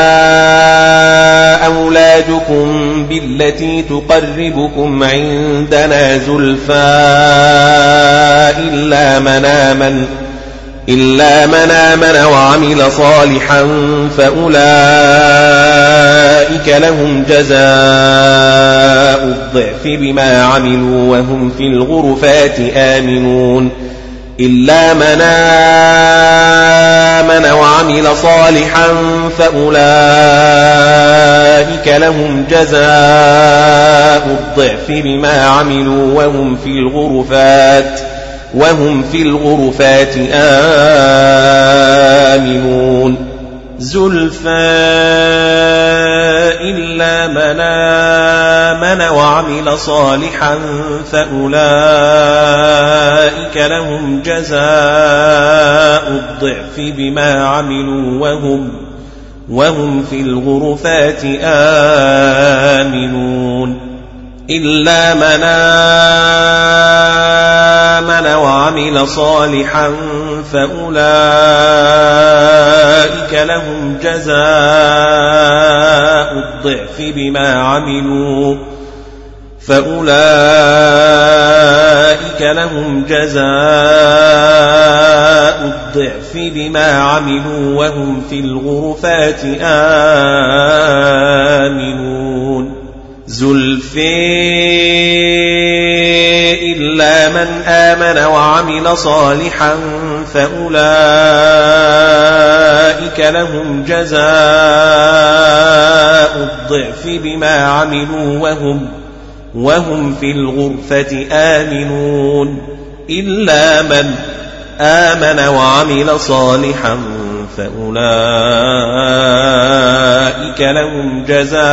أولادكم بالتي تقربكم عندنا زلفى إلا من آمن إلا من آمن وعمل صالحا فأولئك لهم جزاء الضعف بما عملوا وهم في الغرفات آمنون إلا من آمن وعمل صالحا فأولئك لهم جزاء الضعف بما عملوا وهم في الغرفات وهم في الغرفات آمنون زلفى إلا من آمن وعمل صالحا فأولئك لهم جزاء الضعف بما عملوا وهم وهم في الغرفات آمنون إلا من آمن وعمل صالحا فأولئك لهم جزاء الضعف بما عملوا فأولئك لهم جزاء الضعف بما عملوا وهم في الغرفات آمنون زلفي إلا من آمن وعمل صالحا فأولئك لهم جزاء الضعف بما عملوا وهم وهم في الغرفة آمنون إلا من آمن وعمل صالحا فأولئك لهم جزاء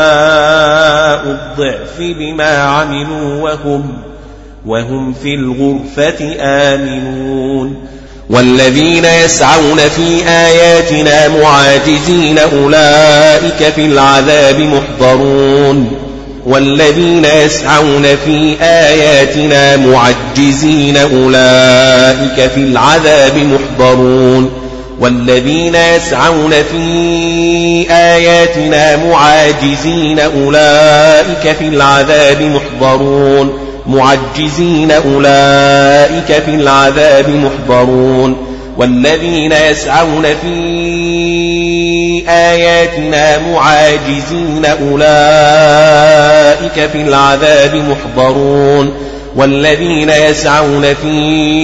الضعف بما عملوا وهم وهم في الغرفة آمنون والذين يسعون في آياتنا معاجزين أولئك في العذاب محضرون والذين يسعون في آياتنا معجزين أولئك في العذاب محضرون والذين يسعون في آياتنا معاجزين أولئك في العذاب محضرون معجزين أولئك في العذاب محضرون والذين يسعون في آياتنا معاجزين أولئك في العذاب محضرون والذين يسعون في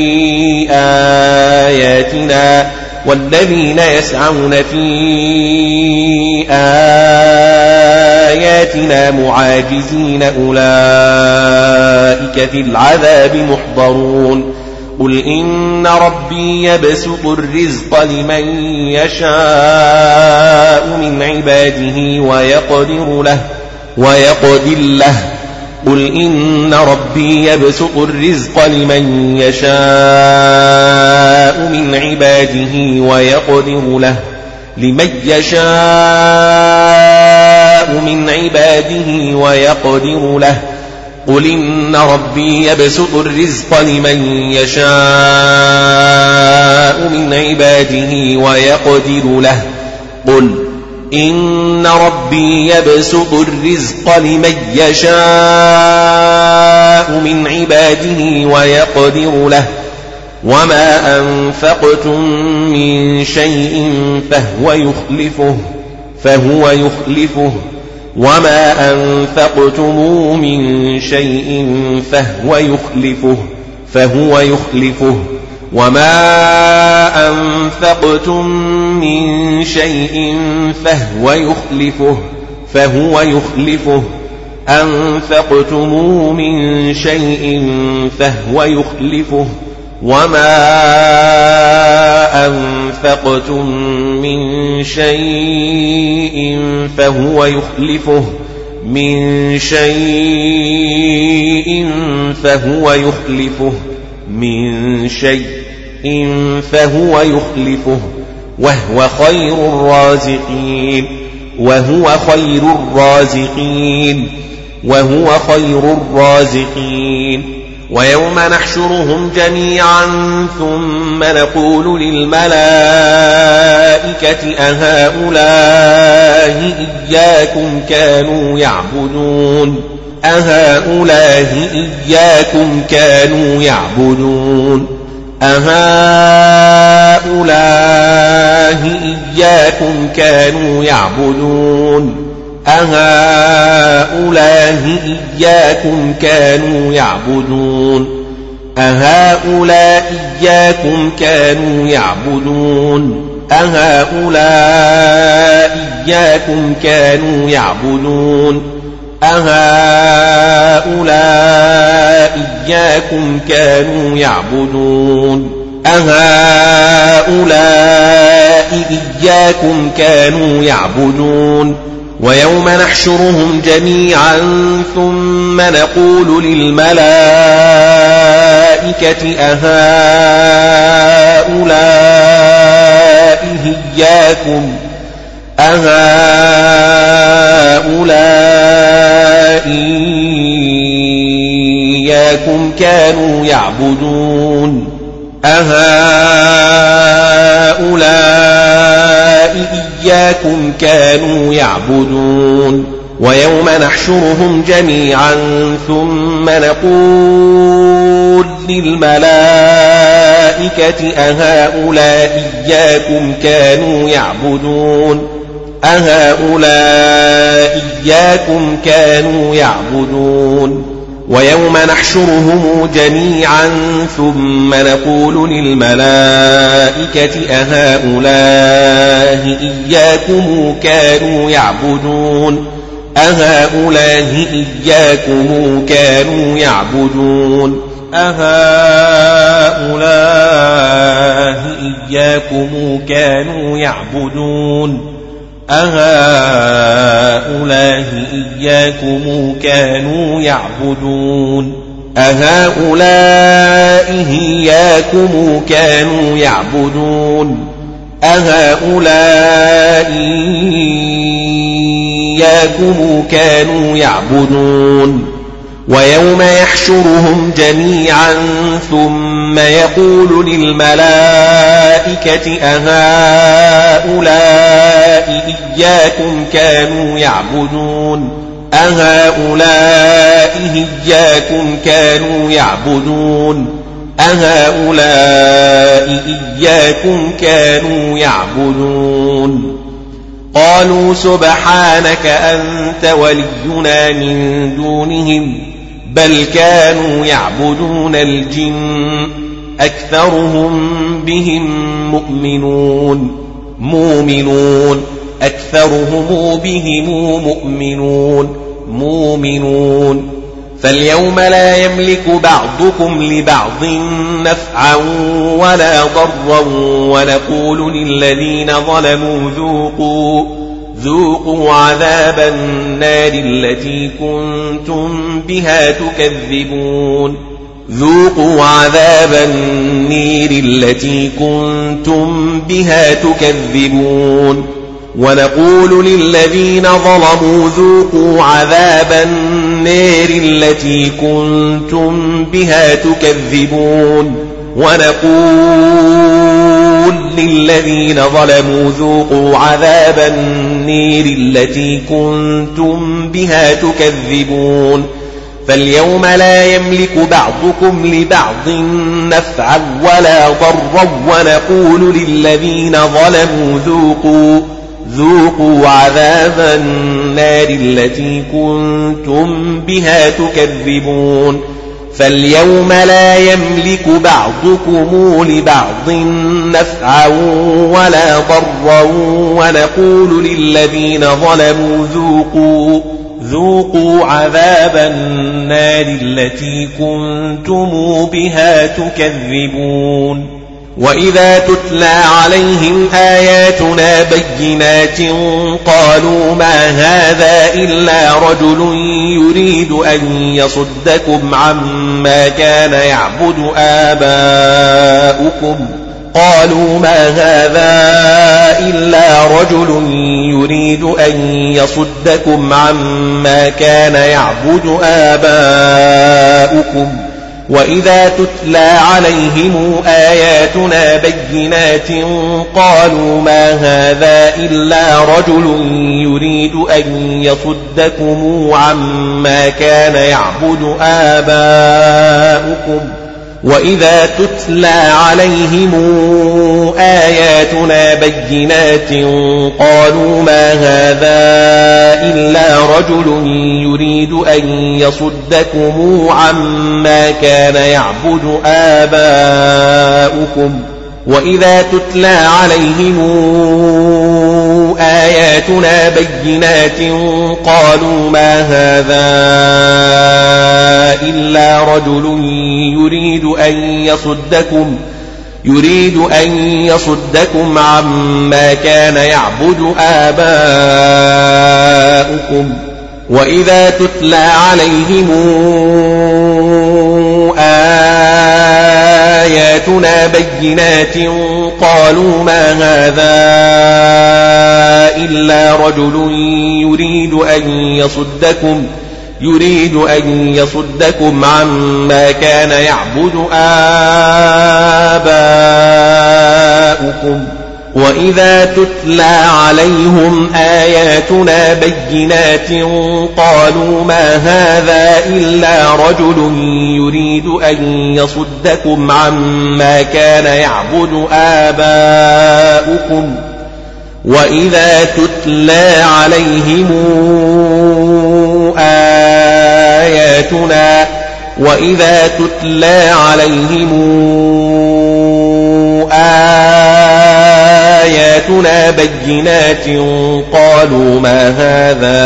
آياتنا والذين يسعون في آياتنا معاجزين أولئك في العذاب محضرون قل إن ربي يبسط الرزق لمن يشاء من عباده ويقدر له ويقدر له قل إن ربي يبسط الرزق لمن يشاء من عباده ويقدر له لمن يشاء من عباده ويقدر له قل إن ربي يبسط الرزق لمن يشاء من عباده ويقدر له قل إن ربي يبسط الرزق لمن يشاء من عباده ويقدر له وما أنفقتم من شيء فهو يخلفه فهو يخلفه وما أنفقتم من شيء فهو يخلفه فهو يخلفه وما أنفقتم من شيء فهو يخلفه فهو يخلفه أنفقتم من شيء فهو يخلفه وما أنفقتم من شيء فهو يخلفه من شيء فهو يخلفه من شيء فهو يخلفه وهو خير الرازقين وهو خير الرازقين وهو خير الرازقين ويوم نحشرهم جميعا ثم نقول للملائكة أهؤلاء إياكم كانوا يعبدون أهؤلاء إياكم كانوا يعبدون أهؤلاء إياكم كانوا يعبدون أهؤلاء إياكم كانوا يعبدون أهؤلاء إياكم كانوا يعبدون أهؤلاء إياكم كانوا يعبدون أهؤلاء إياكم كانوا يعبدون أهؤلاء إياكم كانوا يعبدون ويوم نحشرهم جميعا ثم نقول للملائكة أهؤلاء إياكم أهؤلاء إياكم كانوا يعبدون أهؤلاء إياكم كانوا يعبدون ويوم نحشرهم جميعا ثم نقول للملائكة أهؤلاء إياكم كانوا يعبدون أهؤلاء إياكم كانوا يعبدون ويوم نحشرهم جميعا ثم نقول للملائكة أهؤلاء إياكم كانوا يعبدون أهؤلاء إياكم كانوا يعبدون أهؤلاء إياكم كانوا يعبدون أهؤلاء إياكم كانوا يعبدون أهؤلاء إياكم كانوا يعبدون أهؤلاء إياكم كانوا يعبدون ويوم يحشرهم جميعا ثم يقول للملائكة أهؤلاء إياكم كانوا يعبدون أهؤلاء إياكم كانوا يعبدون أهؤلاء إياكم كانوا يعبدون قالوا سبحانك أنت ولينا من دونهم بل كانوا يعبدون الجن أكثرهم بهم مؤمنون مؤمنون أكثرهم بهم مؤمنون مؤمنون فاليوم لا يملك بعضكم لبعض نفعا ولا ضرا ونقول للذين ظلموا ذوقوا ذوقوا عذاب النار التي كنتم بها تكذبون ذوقوا عذاب النير التي كنتم بها تكذبون ونقول للذين ظلموا ذوقوا عذاب النار التي كنتم بها تكذبون ونقول للذين ظلموا ذوقوا عذاب النير التي كنتم بها تكذبون فاليوم لا يملك بعضكم لبعض نفعا ولا ضرا ونقول للذين ظلموا ذوقوا ذوقوا عذاب النار التي كنتم بها تكذبون فاليوم لا يملك بعضكم لبعض نفعا ولا ضرا ونقول للذين ظلموا ذوقوا ذوقوا عذاب النار التي كنتم بها تكذبون وإذا تتلى عليهم آياتنا بينات قالوا ما هذا إلا رجل يريد أن يصدكم عما كان يعبد آباؤكم قالوا ما هذا إلا رجل يريد أن يصدكم عما كان يعبد آباؤكم وإذا تتلى عليهم آياتنا بينات قالوا ما هذا إلا رجل يريد أن يصدكم عما كان يعبد آباؤكم وإذا تتلى عليهم آياتنا بينات قالوا ما هذا إلا رجل يريد أن يصدكم عما كان يعبد آباؤكم وإذا تتلى عليهم آياتنا بينات قالوا ما هذا إلا رجل يريد أن يصدكم يريد أن يصدكم عما كان يعبد آباؤكم وإذا تتلى عليهم آياتنا بينات قالوا ما هذا إلا رجل يريد أن يصدكم يريد أن يصدكم عما كان يعبد آباؤكم وإذا تتلى عليهم آياتنا بينات قالوا ما هذا إلا رجل يريد أن يصدكم عما كان يعبد آباؤكم وإذا تتلى عليهم آياتنا وإذا تتلى عليهم آياتنا بينات قالوا ما هذا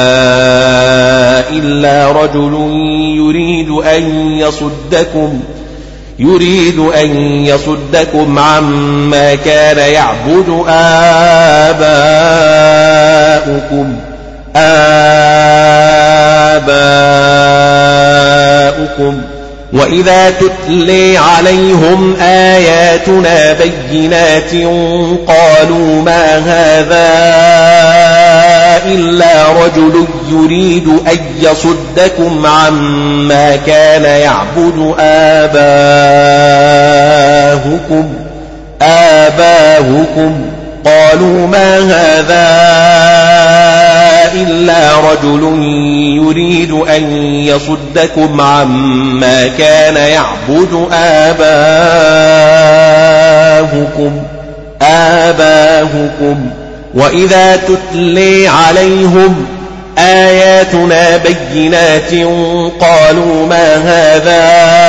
إلا رجل يريد أن يصدكم يريد أن يصدكم عما كان يعبد آباؤكم آباؤكم وإذا تتلي عليهم آياتنا بينات قالوا ما هذا إلا رجل يريد أن يصدكم عما كان يعبد آباؤكم آباؤكم قالوا ما هذا إلا رجل يريد أن يصدكم عما كان يعبد آباؤكم آباؤكم وإذا تتلي عليهم آياتنا بينات قالوا ما هذا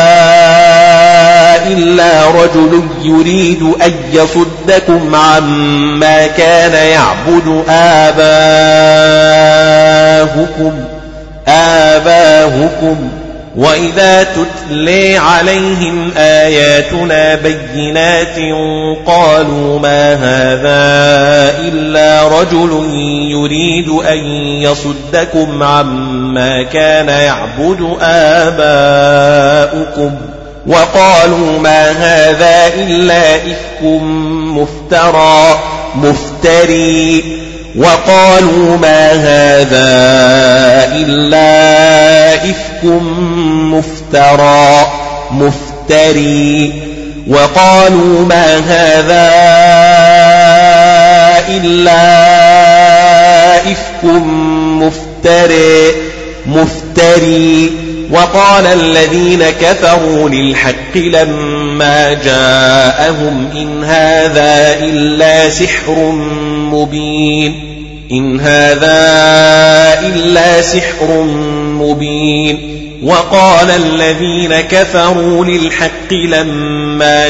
إلا رجل يريد أن يصدكم عما كان يعبد آباؤكم آباؤكم وإذا تتلي عليهم آياتنا بينات قالوا ما هذا إلا رجل يريد أن يصدكم عما كان يعبد آباؤكم وقالوا ما هذا إلا إفك مفترى مفتري وقالوا ما هذا إلا إفك مفترى مفتري وقالوا ما هذا إلا إفك مفتري مفتري وقال الذين كفروا للحق لما جاءهم إن هذا إلا سحر مبين إن هذا إلا سحر مبين وقال الذين كفروا للحق لما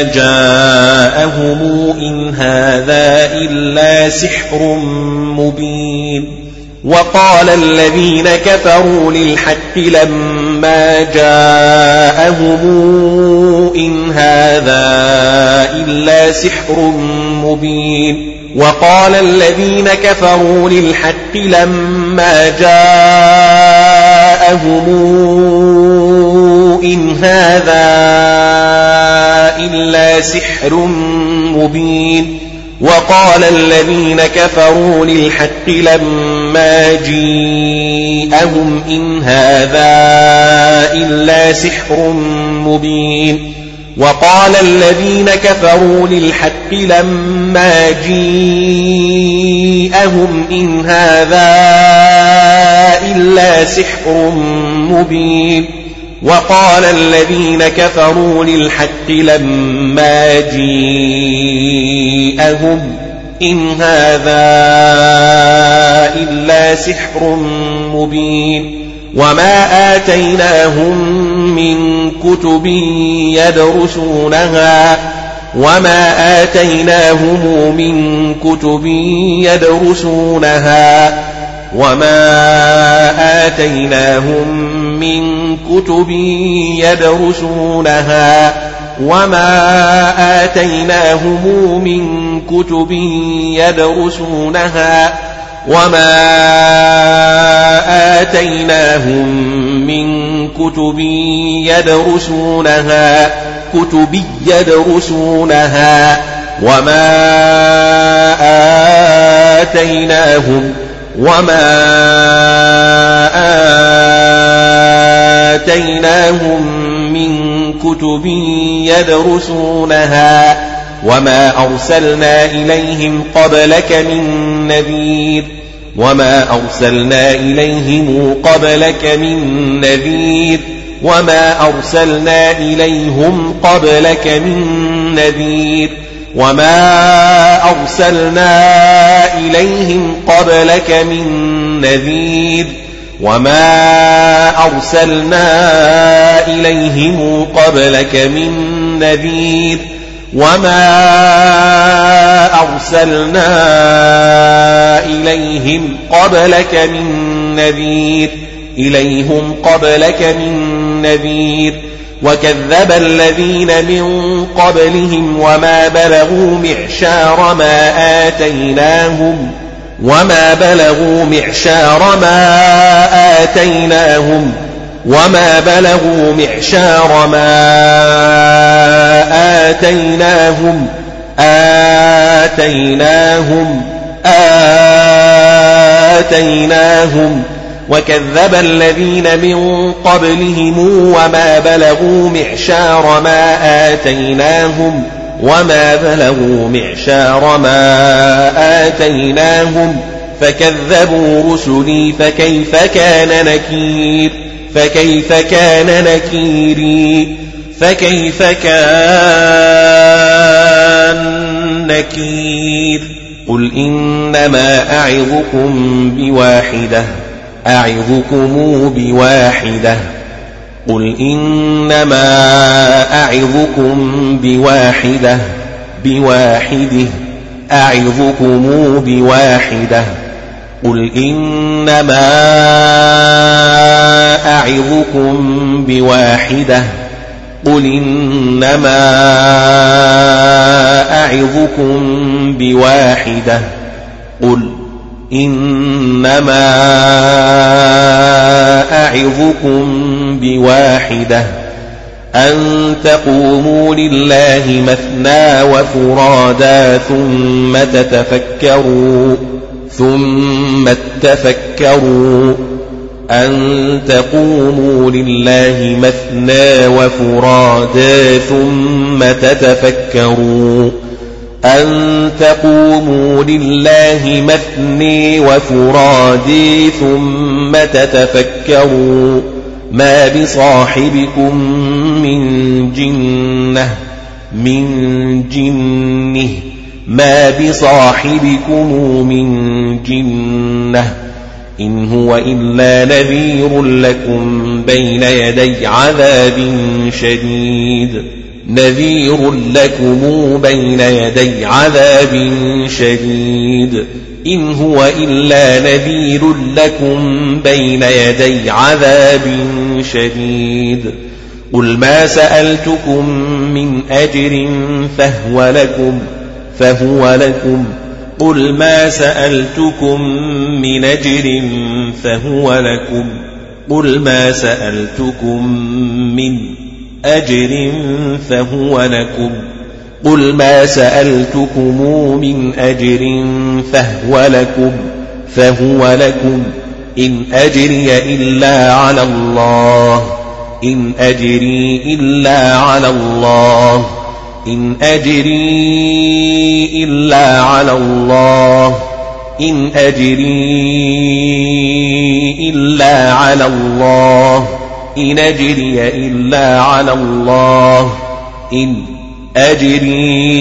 جاءهم إن هذا إلا سحر مبين وقال الذين كفروا للحق لما جاءهم إن هذا إلا سحر مبين وقال الذين كفروا للحق لما جاءهم إن هذا إلا سحر مبين وقال الذين كفروا للحق لما جاءهم إن هذا إلا سحر مبين وقال الذين كفروا للحق لما جاءهم إن هذا إلا سحر مبين وقال الذين كفروا للحق لما جاءهم إن هذا إلا سحر مبين وما آتيناهم من كتب يدرسونها وما آتيناهم من كتب يدرسونها وما آتيناهم من كتب يدرسونها وما آتيناهم من كتب يدرسونها وما آتيناهم من كتب يدرسونها كتب يدرسونها وما آتيناهم وما آتيناهم من كتب يدرسونها وما أرسلنا إليهم قبلك من نذير وما أرسلنا إليهم قبلك من نذير وما أرسلنا إليهم قبلك من نذير وما أرسلنا إليهم قبلك من نذير وما أرسلنا إليهم قبلك من نذير وما أرسلنا إليهم قبلك من نذير إليهم قبلك من نذير وكذب الذين من قبلهم وما بلغوا معشار ما آتيناهم وما بلغوا معشار ما آتيناهم وما بلغوا معشار ما آتيناهم آتيناهم آتيناهم وكذب الذين من قبلهم وما بلغوا معشار ما آتيناهم وما بلغوا معشار ما آتيناهم فكذبوا رسلي فكيف كان نكير فكيف كان نكيري فكيف كان نكير قل إنما أعظكم بواحدة أعظكم بواحدة قل إنما أعظكم بواحدة بواحده أعظكم بواحدة قل إنما أعظكم بواحدة قل إنما أعظكم بواحدة قل إنما أعظكم بواحدة أن تقوموا لله مثنى وفرادا ثم تتفكروا ثم تتفكروا أن تقوموا لله مثنى وفرادا ثم تتفكروا أن تقوموا لله مثني وفرادي ثم تتفكروا ما بصاحبكم من جنة من جنه ما بصاحبكم من جنة إن هو إلا نذير لكم بين يدي عذاب شديد نذير لكم بين يدي عذاب شديد إن هو إلا نذير لكم بين يدي عذاب شديد قل ما سألتكم من أجر فهو لكم فهو لكم قل ما سألتكم من أجر فهو لكم قل ما سألتكم من أجر فهو لكم قل ما سألتكم من أجر فهو لكم فهو لكم إن أجري إلا على الله إن أجري إلا على الله إن أجري إلا على الله إن أجري إلا على الله إن أجري إلا على الله إن أجري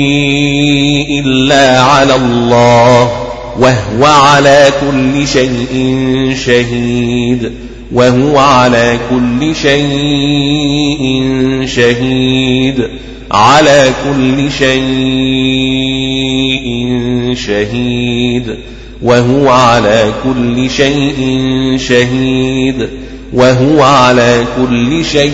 إلا على الله وهو على كل شيء شهيد وهو على كل شيء شهيد على كل شيء شهيد وهو على كل شيء شهيد وهو على كل شيء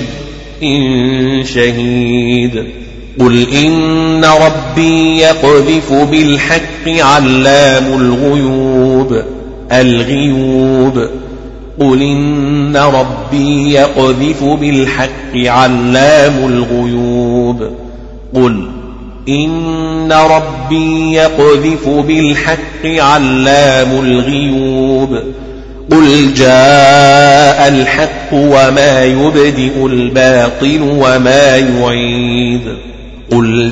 شهيد قل إن ربي يقذف بالحق علام الغيوب الغيوب قل إن ربي يقذف بالحق علام الغيوب قل إن ربي يقذف بالحق علام الغيوب قل جاء الحق وما يبدئ الباطل وما يعيد قل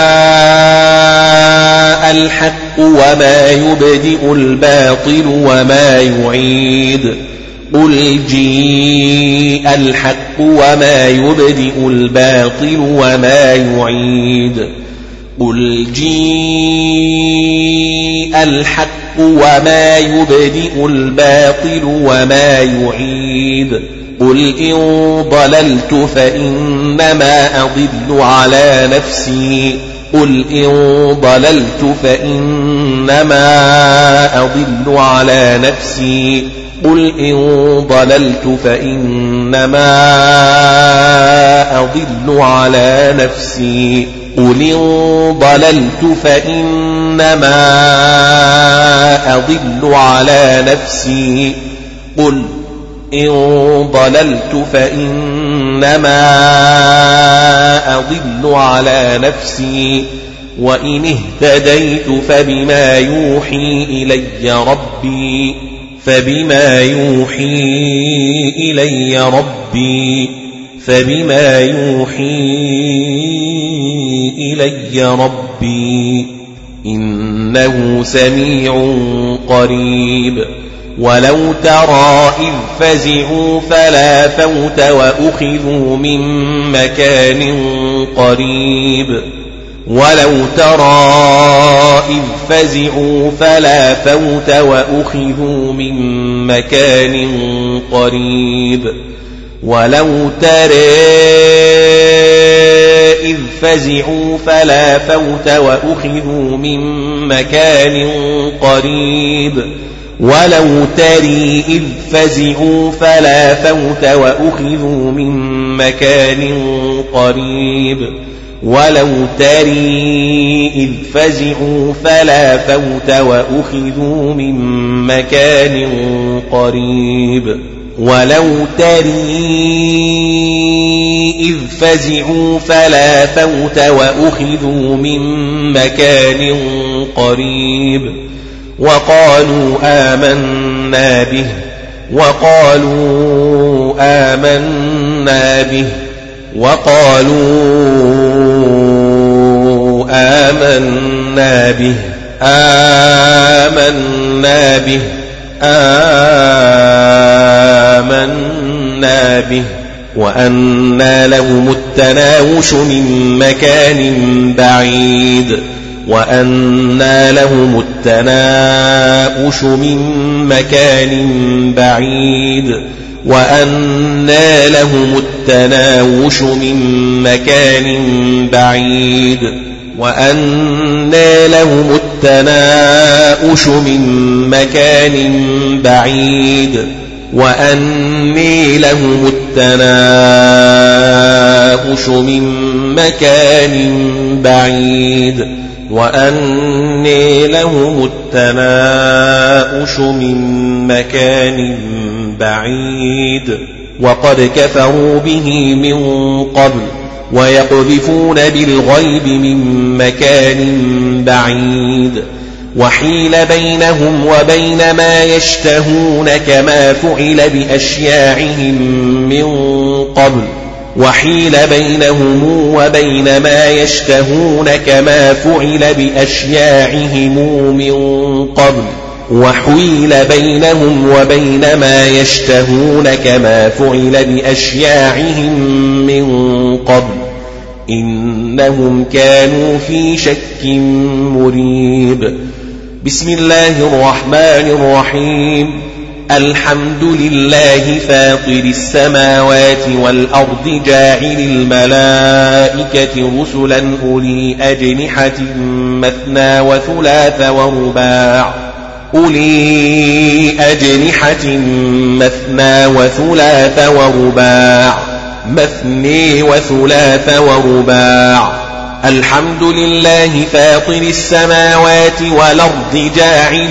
جاء الحق وما يبدئ الباطل وما يعيد قل جيء الحق وما يبدئ الباطل وما يعيد قل جيء الحق وما يبدئ الباطل وما يعيد قل إن ضللت فإنما أضل على نفسي قل إن ضللت فإنما أضل على نفسي قل إن ضللت فإنما أضل على نفسي قل إن ضللت فإنما أضل على نفسي قل إن ضللت فإنما أضل على نفسي وإن اهتديت فبما يوحي إلي ربي فبما يوحي إلي ربي فبما يوحي إلي ربي إنه سميع قريب ولو ترى إذ فزعوا فلا فوت وأخذوا من مكان قريب ولو ترى إذ فزعوا فلا فوت وأخذوا من مكان قريب ولو ترى إذ فزعوا فلا فوت وأخذوا من مكان قريب ولو تري إذ فزعوا فلا فوت وأخذوا من مكان قريب ولو تري إذ فزعوا فلا فوت وأخذوا من مكان قريب ولو تري إذ فزعوا فلا فوت وأخذوا من مكان قريب وقالوا آمنا به وقالوا آمنا به وقالوا آمنا به آمنا به آمنا به وأنى لهم التناوش من مكان بعيد وأنى لهم التناوش من مكان بعيد وأنى لهم التناوش من مكان بعيد وأنى لهم التناؤش من مكان بعيد وأني لهم التناؤش من مكان بعيد وأني لهم التناؤش من مكان بعيد وقد كفروا به من قبل ويقذفون بالغيب من مكان بعيد وحيل بينهم وبين ما يشتهون كما فعل بأشياعهم من قبل وحيل بينهم وبين ما يشتهون كما فعل بأشياعهم من قبل وحيل بينهم وبين ما يشتهون كما فعل بأشياعهم من قبل إنهم كانوا في شك مريب. بسم الله الرحمن الرحيم. الحمد لله فاطر السماوات والأرض جاعل الملائكة رسلا أولي أجنحة مثنى وثلاث ورباع أولي أجنحة مثنى وثلاث ورباع مثني وثلاث ورباع. الحمد لله فاطر السماوات والأرض جاعل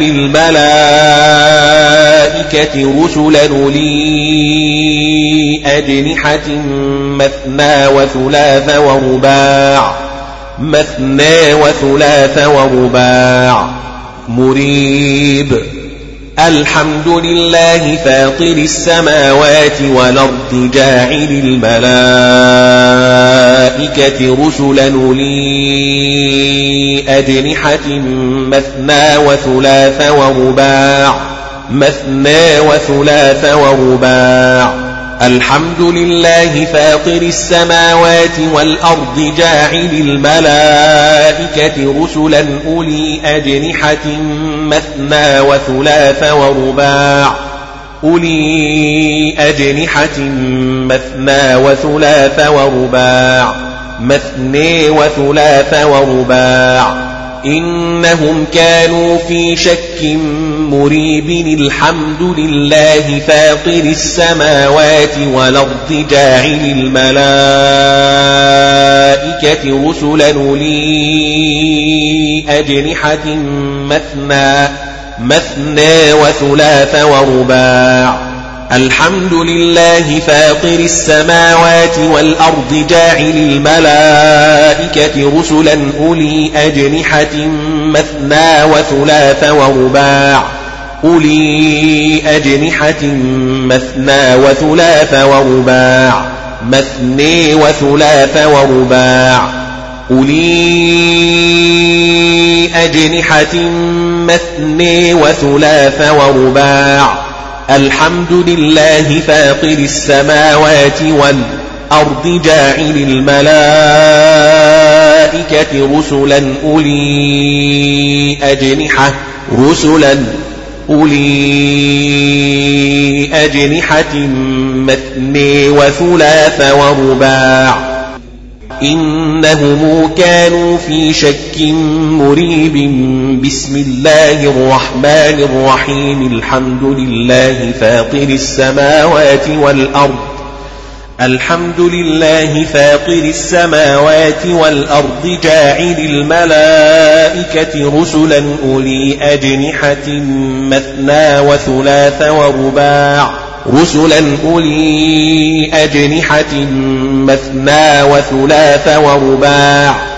الملائكة رسلا أولي أجنحة مثنى وثلاث ورباع مثنى وثلاث ورباع مريب. الحمد لله فاطر السماوات والأرض جاعل الملائكة رسلا أولي أجنحة مثنى وثلاث ورباع مثنى وثلاث ورباع. الحمد لله فاطر السماوات والأرض جاعل الملائكة رسلا أولي أجنحة مثنى وثلاث ورباع أولي أجنحة مثنى وثلاث ورباع مثني وثلاث ورباع. إنهم كانوا في شك مريب. الحمد لله فاطر السماوات والأرض جاعل الملائكة رسلا أولي أجنحة مثنى مثنى وثلاث ورباع. الحمد لله فاطر السماوات والأرض جاعل الملائكة رسلا أولي أجنحة مثنى وثلاث ورباع أولي أجنحة مثنى وثلاث ورباع مثني وثلاث ورباع أولي أجنحة مثني وثلاث ورباع. الحمد لله فاطر السماوات والأرض جاعل الملائكة رسلا أولي أجنحة رسلا أولي أجنحة مثني وثلاث ورباع. إنهم كانوا في شك مريب. بسم الله الرحمن الرحيم. الحمد لله فاطر السماوات والأرض الحمد لله فاطر السماوات والأرض جاعل الملائكة رسلا أولي أجنحة مثنى وثلاث ورباع رسلا أولي أجنحة مثنى وثلاث ورباع